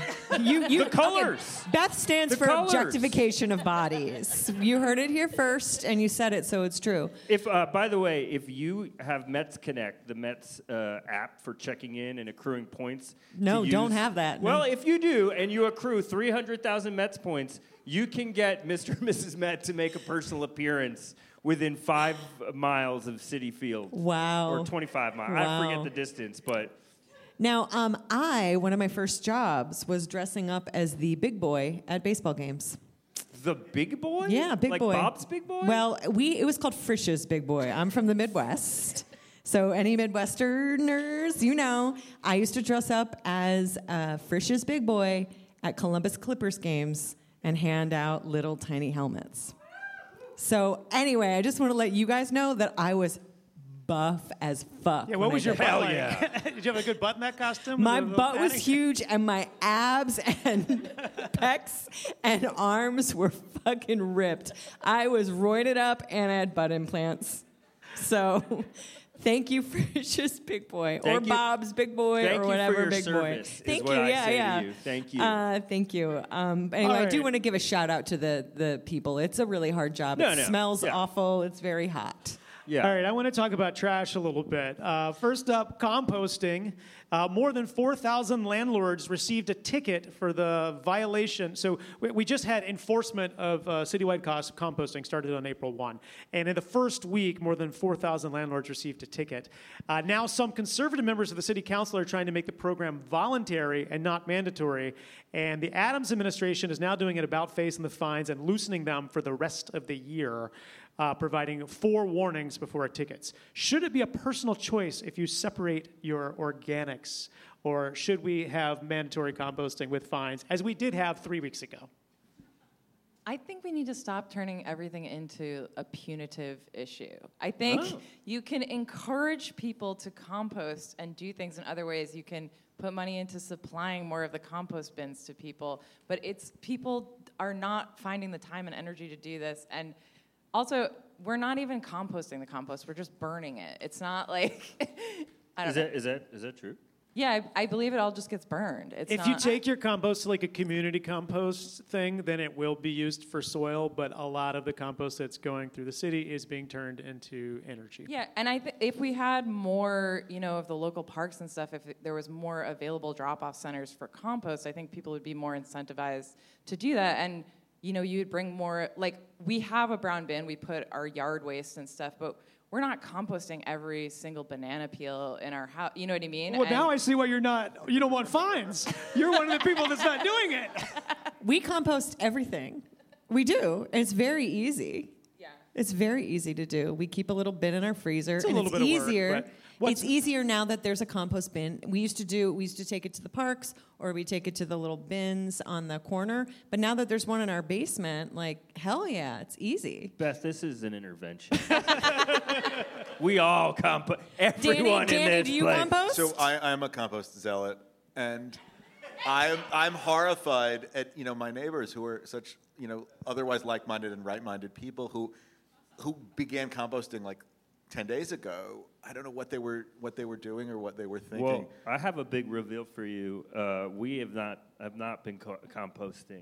The colors. Beth stands The for colors. objectification of bodies. You heard it here first, and you said it, so it's true. If, by the way, if you have Mets Connect, the Mets app for checking in and accruing points. No, to don't use- have that. Well, No. if you do and you accrue 300,000 Mets points, you can get Mr. and Mrs. Met to make a personal appearance within 5 miles of Citi Field. Wow. Or 25 miles. Wow. I forget the distance, but... Now, one of my first jobs was dressing up as the big boy at baseball games. The big boy? Yeah, big boy. Like Bob's big boy? Well, it was called Frisch's Big Boy. I'm from the Midwest. So any Midwesterners, I used to dress up as Frisch's Big Boy at Columbus Clippers games and hand out little tiny helmets. So anyway, I just want to let you guys know that I was buff as fuck. Yeah, what was your butt Hell like? yeah. Did you have a good butt in that costume? My With a little butt was padding? huge, and my abs and pecs and arms were fucking ripped. I was roided up, and I had butt implants. So, thank you for just Big Boy, Thank or you. Bob's Big Boy, Thank or you whatever for your Big service, Boy. is Thank what you. I Yeah, say to yeah. you. Thank you. Thank you. Anyway, I do right. want to give a shout out to the people. It's a really hard job. No, It no. smells Yeah. awful. It's very hot. Yeah. All right, I want to talk about trash a little bit. First up, composting. More than 4,000 landlords received a ticket for the violation. So we just had enforcement of citywide cost composting started on April 1. And in the first week, more than 4,000 landlords received a ticket. Now some conservative members of the city council are trying to make the program voluntary and not mandatory. And the Adams administration is now doing an about-face on the fines and loosening them for the rest of the year. Providing 4 warnings before tickets. Should it be a personal choice if you separate your organics, or should we have mandatory composting with fines, as we did have 3 weeks ago? I think we need to stop turning everything into a punitive issue. I think you can encourage people to compost and do things in other ways. You can put money into supplying more of the compost bins to people, but people are not finding the time and energy to do this. And also, we're not even composting the compost. We're just burning it. It's not like, I don't know. Is that true? Yeah, I believe it all just gets burned. If you take your compost to like a community compost thing, then it will be used for soil, but a lot of the compost that's going through the city is being turned into energy. Yeah, and if we had more, of the local parks and stuff, if there was more available drop-off centers for compost, I think people would be more incentivized to do that. And, you'd bring more, we have a brown bin, we put our yard waste and stuff, but we're not composting every single banana peel in our house. You know what I mean? Well, now I see why you don't want fines. You're one of the people that's not doing it. We compost everything. We do. It's very easy. Yeah. It's very easy to do. We keep a little bin in our freezer. It's a and little bit of work, but It's easier now that there's a compost bin. We used to take it to the parks, or we take it to the little bins on the corner. But now that there's one in our basement, hell yeah, it's easy. Beth, this is an intervention. We all compost. Everyone Danny, in this do you place. compost? So I'm a compost zealot, and I'm horrified at my neighbors who are such otherwise like-minded and right-minded people who began composting like 10 days ago. I don't know what they were doing or what they were thinking. Well, I have a big reveal for you. We have not been composting.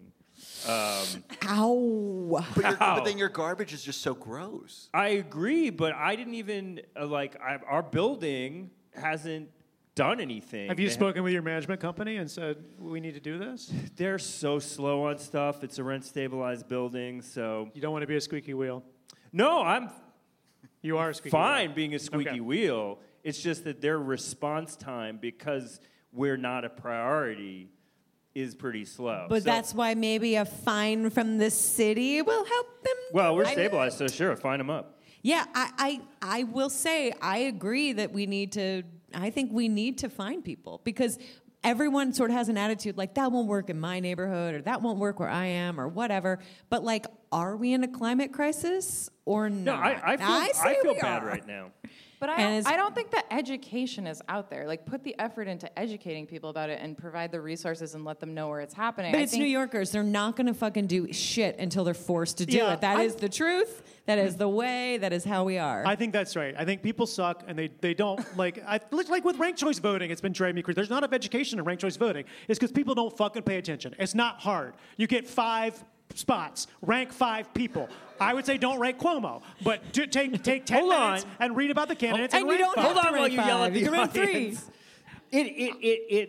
Ow. But then your garbage is just so gross. I agree, but I didn't even our building hasn't done anything. Have you spoken with your management company and said we need to do this? They're so slow on stuff. It's a rent-stabilized building, so You don't want to be a squeaky wheel. no, I'm You are a squeaky fine wheel. being a squeaky Okay. wheel. It's just that their response time, because we're not a priority, is pretty slow. But So- that's why maybe a fine from the city will help them. well, we're do it. stabilized, so sure, fine them up. Yeah, I will say I agree that I think we need to find people because everyone sort of has an attitude like that won't work in my neighborhood or that won't work where I am or whatever. But like, are we in a climate crisis or No, not? I feel we bad are. right now. But And I don't think that education is out there. Like, put the effort into educating people about it and provide the resources and let them know where it's happening. But I it's think New Yorkers. They're not going to fucking do shit until they're forced to do Yeah, it. That is the truth. That is the way. That is how we are. I think that's right. I think people suck, and they don't like with ranked choice voting. It's been driving me crazy. There's not enough education in ranked choice voting. It's because people don't fucking pay attention. It's not hard. You get 5 spots. Rank 5 people. I would say don't rank Cuomo, but take 10 Hold minutes on. and read about the candidates. and you rank don't 5. have Hold to on while rank you yell at 5. the You can rank 3. audience.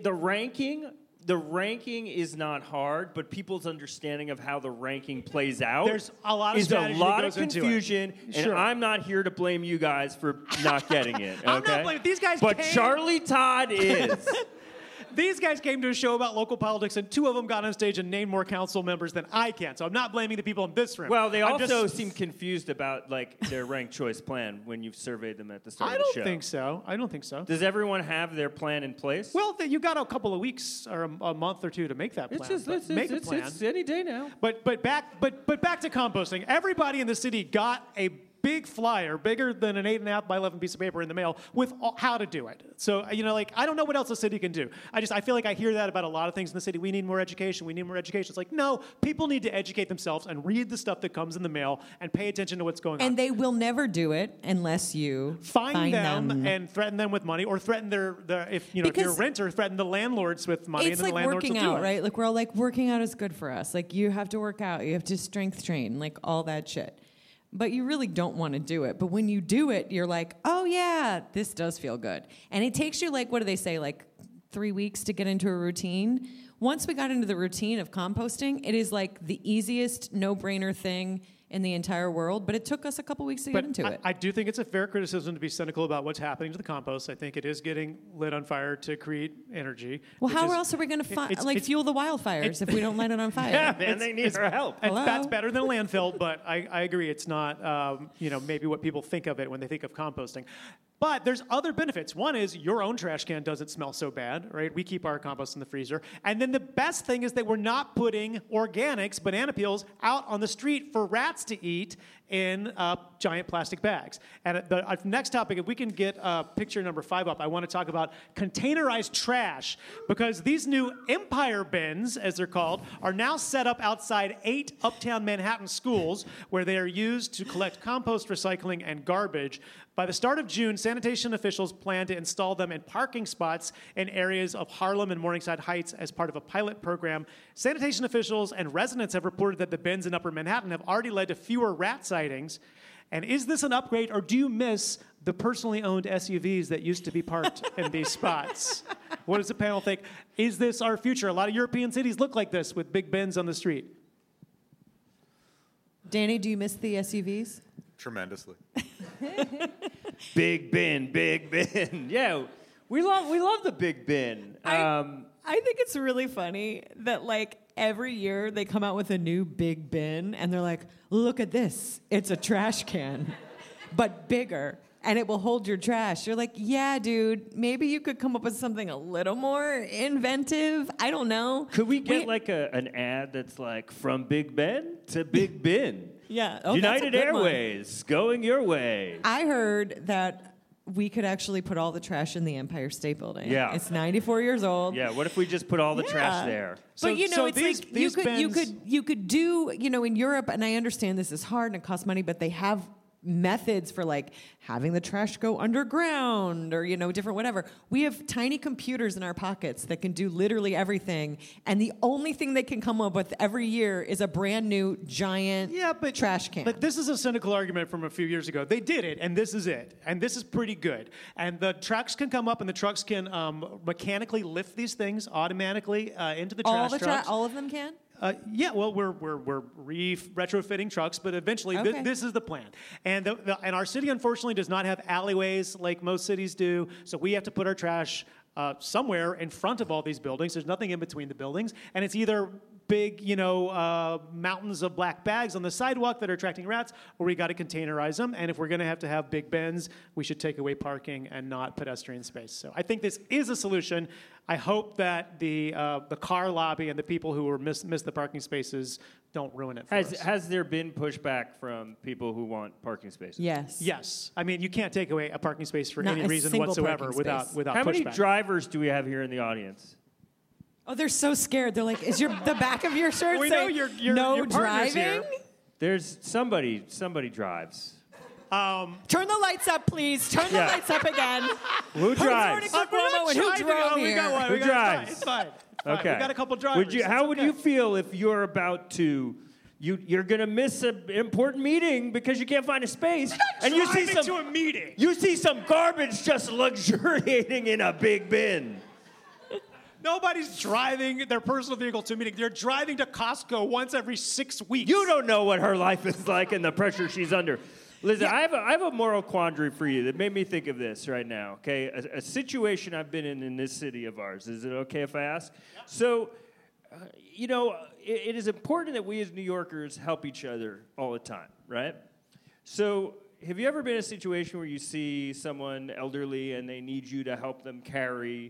The ranking is not hard, but people's understanding of how the ranking plays out There's a lot of is a strategy that lot of goes into it. confusion, and Sure. I'm not here to blame you guys for not getting it. Okay? I'm not blaming- these guys but came- Charlie Todd is. These guys came to a show about local politics, and 2 of them got on stage and named more council members than I can. So I'm not blaming the people in this room. Well, they I'm also just- seem confused about their ranked choice plan when you've surveyed them at the start I of the don't show. think so. I don't think so. Does everyone have their plan in place? Well, you got a couple of weeks or a month or 2 to make that plan. But make a plan. It's any day now. But back to composting. Everybody in the city got a big flyer, bigger than an 8.5 by 11 piece of paper in the mail, with how to do it. So I don't know what else the city can do. I feel like I hear that about a lot of things in the city. We need more education. We need more education. It's like, no, people need to educate themselves and read the stuff that comes in the mail and pay attention to what's going on. And they will never do it unless you Find them and threaten them with money, or threaten if you're a Because renter, threaten the landlords with money, It's and then like the landlords working will do out, it. right? Like we're all like, working out is good for us. Like you have to work out, you have to strength train, like all that shit. But you really don't want to do it. But when you do it, you're like, oh yeah, this does feel good. And it takes you like, what do they say, like 3 weeks to get into a routine. Once we got into the routine of composting, it is like the easiest no-brainer thing in the entire world, but it took us a couple weeks to get into it. I do think it's a fair criticism to be cynical about what's happening to the compost. I think it is getting lit on fire to create energy. Well, which how is- else are we going to it's- fuel the wildfires if we don't light it on fire? Yeah, man, they need our help. And Hello? that's better than a landfill, but I agree it's not maybe what people think of it when they think of composting. But there's other benefits. One is your own trash can doesn't smell so bad, right? We keep our compost in the freezer. And then the best thing is that we're not putting organics, banana peels, out on the street for rats to eat in giant plastic bags. And the next topic, if we can get picture number 5 up, I want to talk about containerized trash, because these new Empire bins, as they're called, are now set up outside 8 uptown Manhattan schools where they are used to collect compost, recycling, and garbage. By the start of June, sanitation officials plan to install them in parking spots in areas of Harlem and Morningside Heights as part of a pilot program. Sanitation officials and residents have reported that the bins in Upper Manhattan have already led to fewer rat sightings. And is this an upgrade, or do you miss the personally owned SUVs that used to be parked in these spots? What does the panel think? Is this our future? A lot of European cities look like this with big bins on the street. Danny, do you miss the SUVs? Tremendously. Big bin, big bin. Yeah, we love the big bin. I think it's really funny that like every year they come out with a new big bin and they're like, look at this. It's a trash can, but bigger. And it will hold your trash. You're like, yeah, dude, maybe you could come up with something a little more inventive. I don't know. Could we get like an ad that's like from Big Ben to Big Bin? Yeah. Oh, United that's a good one. Airways, going your way. I heard that we could actually put all the trash in the Empire State Building. Yeah. It's 94 years old. Yeah, what if we just put all the trash there? But you know, so it's these- like these you could do, you know, in Europe, and I understand this is hard and it costs money, but they have methods for like having the trash go underground or, you know, different whatever. We have tiny computers in our pockets that can do literally everything, and the only thing they can come up with every year is a brand new giant trash can. But this is a cynical argument from a few years ago. They did it, and this is it. And this is pretty good. And the trucks can come up, and the trucks can mechanically lift these things automatically into the trash trucks. All of them can? Yeah, well, we're retrofitting trucks, but eventually Okay. this is the plan. And and our city, unfortunately, does not have alleyways like most cities do, so we have to put our trash somewhere in front of all these buildings. There's nothing in between the buildings, and it's either big, you know, mountains of black bags on the sidewalk that are attracting rats, or we got to containerize them. And if we're going to have big bins, we should take away parking and not pedestrian space. So I think this is a solution. I hope that the car lobby and the people who were miss the parking spaces don't ruin it for us. Has there been pushback from people who want parking spaces? Yes. Yes. I mean, you can't take away a parking space for Not any a reason single whatsoever parking without space. without How many pushback. drivers do we have here in the audience? Oh, they're so scared. They're like, is the back of your shirt We say know your no partner's driving? here. There's somebody drives. Turn the lights up, please. Turn the Yeah. lights up again. Who drives? voting for Cuomo and who drove We here? got one. Who We got drives? It's fine. It's fine. Okay. We got a couple drivers. How would you feel if you're about to? You're gonna miss an important meeting because you can't find a space, and you see Driving some to a meeting. You see some garbage just luxuriating in a big bin. Nobody's driving their personal vehicle to a meeting. They're driving to Costco once every 6 weeks. You don't know what her life is like and the pressure she's under. Listen, I have a moral quandary for you that made me think of this right now. Okay, a situation I've been in this city of ours. Is it okay if I ask? Yeah. So, you know, it is important that we as New Yorkers help each other all the time, right? So, have you ever been in a situation where you see someone elderly and they need you to help them carry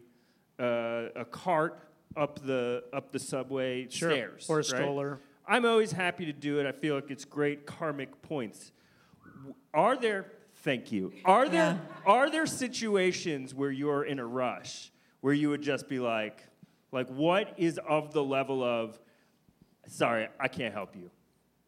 a cart up the subway stairs, or a right? stroller? I'm always happy to do it. I feel like it's great karmic points. Are there situations where you're in a rush where you would just be like what is of the level of, sorry, I can't help you?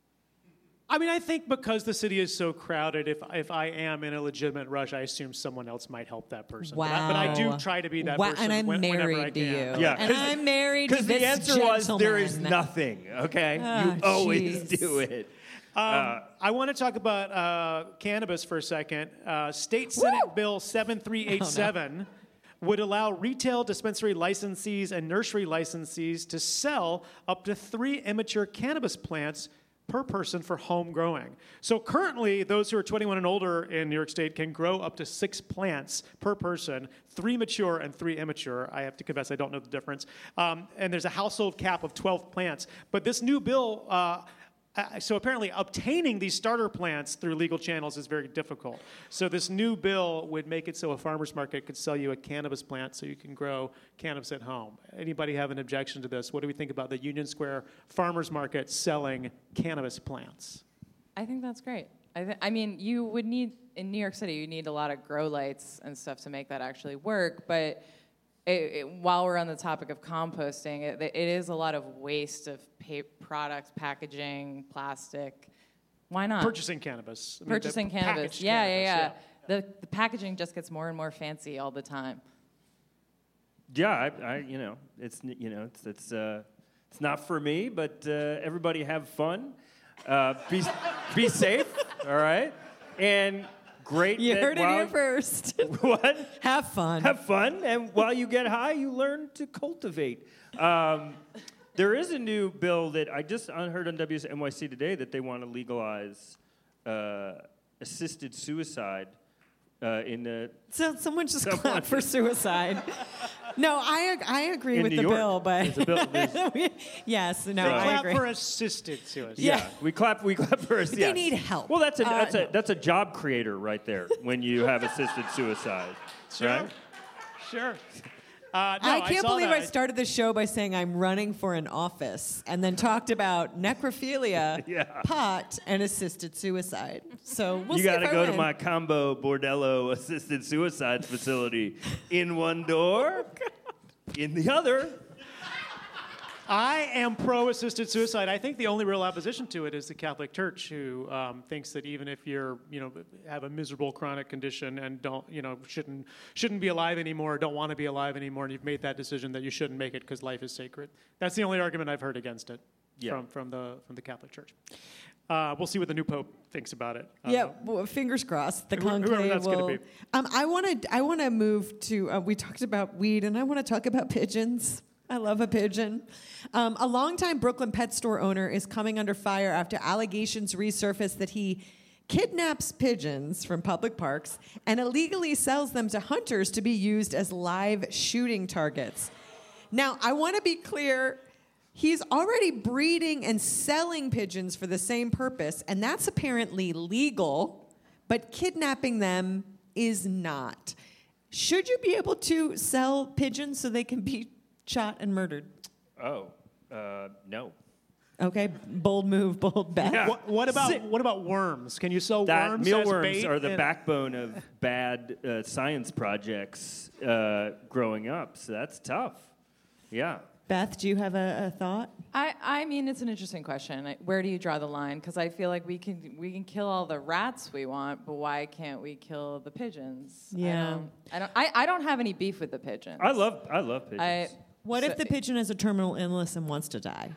I mean, I think because the city is so crowded, if I am in a legitimate rush, I assume someone else might help that person. Wow. But I do try to be that person And I'm whenever I married to can. you. Yeah, And I'm married to Because this the answer was there is gentleman. nothing. Okay, Oh, you always jeez. do it. I want to talk about cannabis for a second. State Senate Bill 7387 would allow retail dispensary licensees and nursery licensees to sell up to 3 immature cannabis plants per person for home growing. So currently, those who are 21 and older in New York State can grow up to 6 plants per person, 3 mature and 3 immature. I have to confess, I don't know the difference. And there's a household cap of 12 plants. But this new bill, so apparently obtaining these starter plants through legal channels is very difficult. So this new bill would make it so a farmer's market could sell you a cannabis plant so you can grow cannabis at home. Anybody have an objection to this? What do we think about the Union Square farmer's market selling cannabis plants? I think that's great. I mean, you would need, in New York City, you need a lot of grow lights and stuff to make that actually work, but while we're on the topic of composting, it is a lot of waste of products, packaging, plastic. Why not? Purchasing cannabis. Purchasing cannabis. packaged Yeah. cannabis, The packaging just gets more and more fancy all the time. Yeah, it's not for me, but everybody have fun, be safe, all right, and great. You heard it here first. What? Have fun. Have fun, and while you get high, you learn to cultivate. There is a new bill that I just heard on WNYC today that they want to legalize assisted suicide in the. So someone just clapped for suicide. No, I agree In with New the York, bill, but there's a bill, yes, no, Yeah. I Clap agree. for assisted suicide. Yeah, we clap for us. They need help. Well, that's No. a job creator right there when you have assisted suicide, right? Sure. I can't saw believe that. I started the show by saying I'm running for an office and then talked about necrophilia, Yeah. pot, and assisted suicide. So we'll You see got to if I go to win. my combo bordello assisted suicide facility. In one door, in the other. I am pro-assisted suicide. I think the only real opposition to it is the Catholic Church, who thinks that even if you're, have a miserable chronic condition and don't, shouldn't be alive anymore, don't want to be alive anymore, and you've made that decision, that you shouldn't make it because life is sacred. That's the only argument I've heard against it from the Catholic Church. We'll see what the new Pope thinks about it. Well, fingers crossed. The Whoever conclave that's gonna will. be. I want to move to. We talked about weed, and I want to talk about pigeons. I love a pigeon. A longtime Brooklyn pet store owner is coming under fire after allegations resurfaced that he kidnaps pigeons from public parks and illegally sells them to hunters to be used as live shooting targets. Now, I want to be clear. He's already breeding and selling pigeons for the same purpose, and that's apparently legal, but kidnapping them is not. Should you be able to sell pigeons so they can be shot and murdered? No. Okay, bold move, bold bet. Yeah. What about worms? Can you sell That worms as mealworms bait? are the And- backbone of bad science projects growing up, so that's tough. Yeah. Beth, do you have a thought? I mean, it's an interesting question. Where do you draw the line? Because I feel like we can kill all the rats we want, but why can't we kill the pigeons? Yeah. I don't have any beef with the pigeons. I love pigeons. What if the pigeon has a terminal illness and wants to die?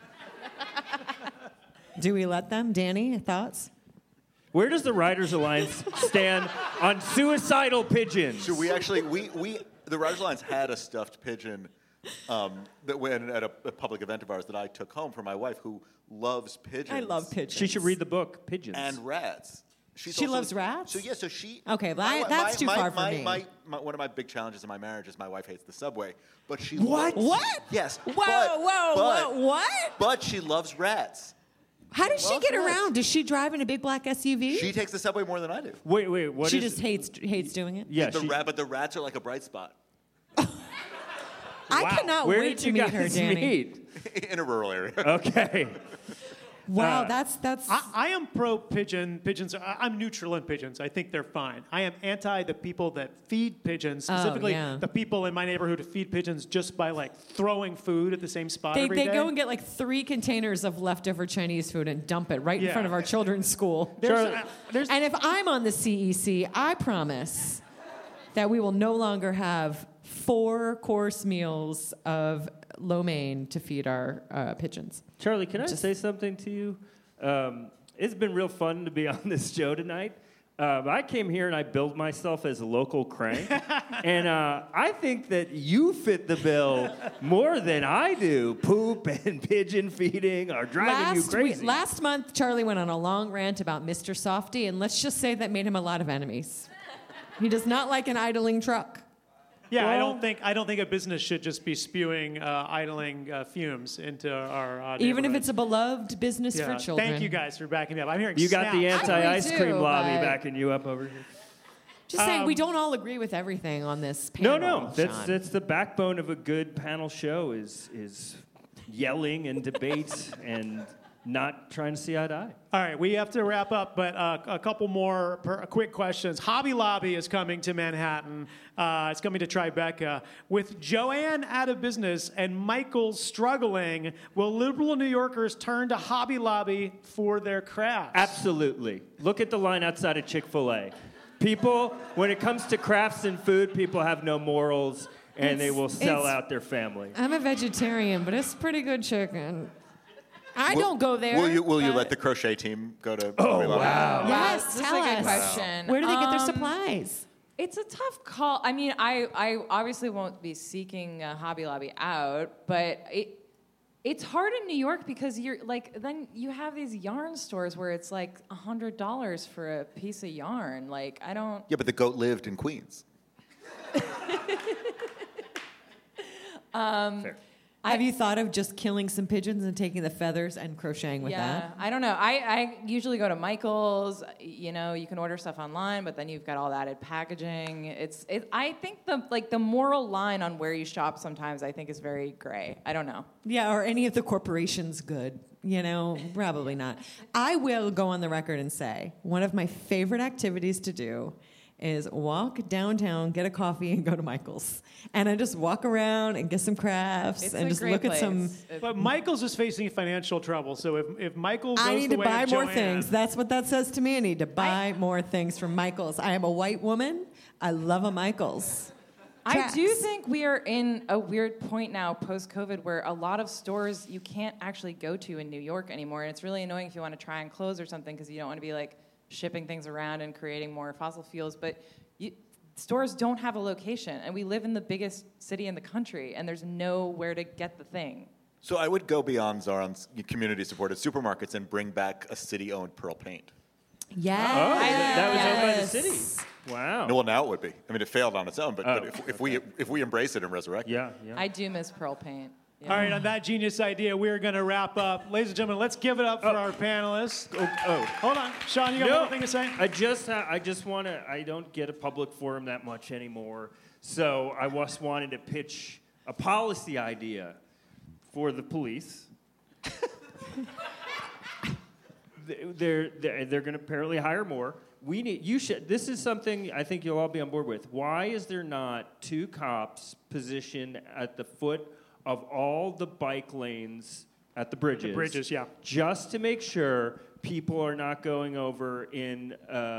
Do we let them? Danny, thoughts? Where does the Writers Alliance stand on suicidal pigeons? So we actually, the Writers Alliance had a stuffed pigeon that went at a public event of ours that I took home for my wife, who loves pigeons. I love pigeons. She should read the book, Pigeons. And rats. She loves rats? So she. Okay, that's too far for me. One of my big challenges in my marriage is my wife hates the subway, but she What? loves- What? Yes. Whoa, what? But she loves rats. How does she Loves get rats. around? Does she drive in a big black SUV? She takes the subway more than I do. Wait, what She is- just hates doing it. Yeah, But the rats are like a bright spot I cannot Where wait did to you meet guys her, Danny. meet? in a rural area. Okay. Wow, that's. I am pro pigeon. Pigeons. I'm neutral in pigeons. I think they're fine. I am anti the people that feed pigeons. Specifically, yeah. the people in my neighborhood who feed pigeons just by like throwing food at the same spot They every day. go and get like 3 containers of leftover Chinese food and dump it right in Yeah. front of our children's school. There's And if I'm on the CEC, I promise that we will no longer have 4-course meals of lo mein to feed our pigeons. Charlie, can I say something to you? It's been real fun to be on this show tonight. I came here and I billed myself as a local crank. And I think that you fit the bill more than I do. Poop and pigeon feeding are driving you crazy. Last month, Charlie went on a long rant about Mr. Softy, and let's just say that made him a lot of enemies. He does not like an idling truck. Yeah, Well- I don't think a business should just be spewing idling fumes into our Even if neighborhood. it's a beloved business for children. Thank you guys for backing me up. I'm hearing You got the snaps. anti-ice I cream do, lobby but- backing you up over here. Just saying, we don't all agree with everything on this panel. No, Sean. that's the backbone of a good panel show is yelling and debate and not trying to see eye to eye. All right, we have to wrap up, but a couple more quick questions. Hobby Lobby is coming to Manhattan. It's coming to Tribeca. With Joanne out of business and Michael's struggling, will liberal New Yorkers turn to Hobby Lobby for their crafts? Absolutely. Look at the line outside of Chick-fil-A. People, when it comes to crafts and food, people have no morals, and they will sell out their family. I'm a vegetarian, but it's pretty good chicken. I don't go there. Will you but- let the crochet team go to? Oh, Hobby Lobby? wow. Yes, This is tell a good us. question. Where do they get their supplies? It's a tough call. I mean, I obviously won't be seeking Hobby Lobby out, but it's hard in New York because you're like, then you have these yarn stores where it's like $100 for a piece of yarn. Like, I don't. Yeah, but the goat lived in Queens. Fair. Have you thought of just killing some pigeons and taking the feathers and crocheting with Yeah, that? I don't know. I usually go to Michael's. You know, you can order stuff online, but then you've got all added packaging. I think the moral line on where you shop sometimes I think is very gray. I don't know. Yeah, or any of the corporations good. You know, probably not. I will go on the record and say one of my favorite activities to do is walk downtown, get a coffee, and go to Michael's. And I just walk around and get some crafts It's and a just great look place. at some. But Michael's is facing financial trouble, so if Michael goes I need the to way buy of more Joanne- things. That's what that says to me. I need to buy more things from Michael's. I am a white woman. I love a Michael's. I do Tracks. think we are in a weird point now post-COVID where a lot of stores you can't actually go to in New York anymore. And it's really annoying if you want to try on clothes or something because you don't want to be like shipping things around and creating more fossil fuels. But stores don't have a location. And we live in the biggest city in the country and there's nowhere to get the thing. So I would go beyond Zaron's community-supported supermarkets and bring back a city-owned Pearl Paint. Yes. Oh, that was owned by the Yes. city. Wow. No, well, now it would be. I mean, it failed on its own, but, Oh, but if we embrace it and resurrect it. Yeah. I do miss Pearl Paint. Yeah. All right, on that genius idea, we're going to wrap up. Ladies and gentlemen, let's give it up for our panelists. Oh. Hold on. Sean, you got one more thing to say? I just want to. I don't get a public forum that much anymore, so I just wanted to pitch a policy idea for the police. They're going to apparently hire more. This is something I think you'll all be on board with. Why is there not 2 cops positioned at the foot of all the bike lanes at the bridges? The bridges, yeah. Just to make sure people are not going over in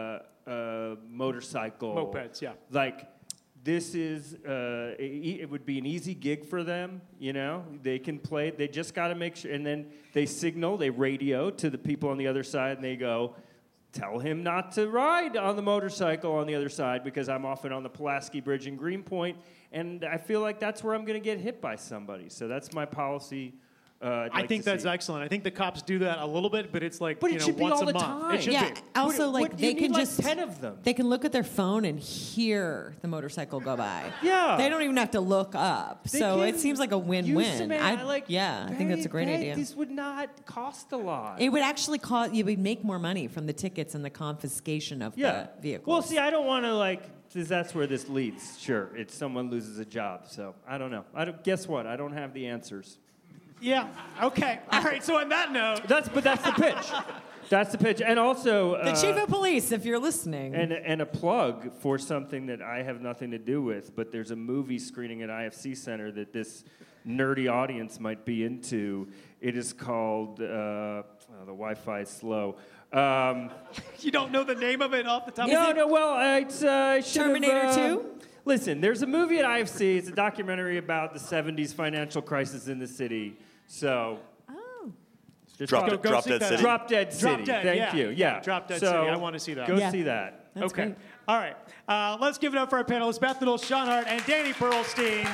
a motorcycle. Mopeds, yeah. Like, this is, it would be an easy gig for them, you know? They can play, they just got to make sure, and then they radio to the people on the other side, and they go, tell him not to ride on the motorcycle on the other side because I'm often on the Pulaski Bridge in Greenpoint, and I feel like that's where I'm going to get hit by somebody. So that's my policy. I think that's excellent. I think the cops do that a little bit, but it's like, But it should be once all a the month. time. It should Yeah. be. Also, What- like you they need, can like, just 10 of them. They can look at their phone and hear the motorcycle go by. Yeah. They don't even have to look up. They So can it seems like a use win-win. them, and I think that's a great idea. This would not cost a lot. It would actually cost you would make more money from the tickets and the confiscation of the vehicles. Well, see, I don't want to because that's where this leads. Sure, it's someone loses a job. So I don't know. Guess what? I don't have the answers. Yeah. Okay. All right. So on that note, That's the pitch. That's the pitch, and also the chief of police, if you're listening. and a plug for something that I have nothing to do with, but there's a movie screening at IFC Center that this nerdy audience might be into. It is called the Wi-Fi is slow. you don't know the name of it off the top of No, well, it's Terminator 2? Listen, there's a movie at IFC. It's a documentary about the 70s financial crisis in the city. So, just Drop Go Drop seek Dead that City. out. Drop Dead City. Drop Dead, Thank yeah. you. Yeah. Drop Dead So, City. I wanna see that. Go Yeah. see that. That's Okay. great. All right. Let's give it up for our panelists, Beth Middle, Sean Hart, and Danny Pearlstein.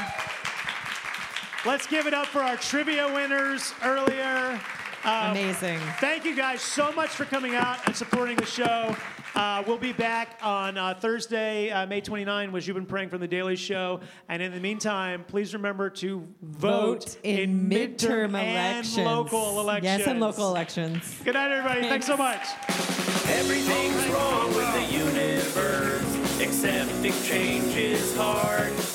Let's give it up for our trivia winners earlier. Amazing. Thank you guys so much for coming out and supporting the show. We'll be back on Thursday, May 29, with Jubin Prang from The Daily Show. And in the meantime, please remember to vote in midterm and elections. local elections. Yes, and local elections. Good night, everybody. Thanks so much. Everything's wrong with the universe. Accepting change is hard.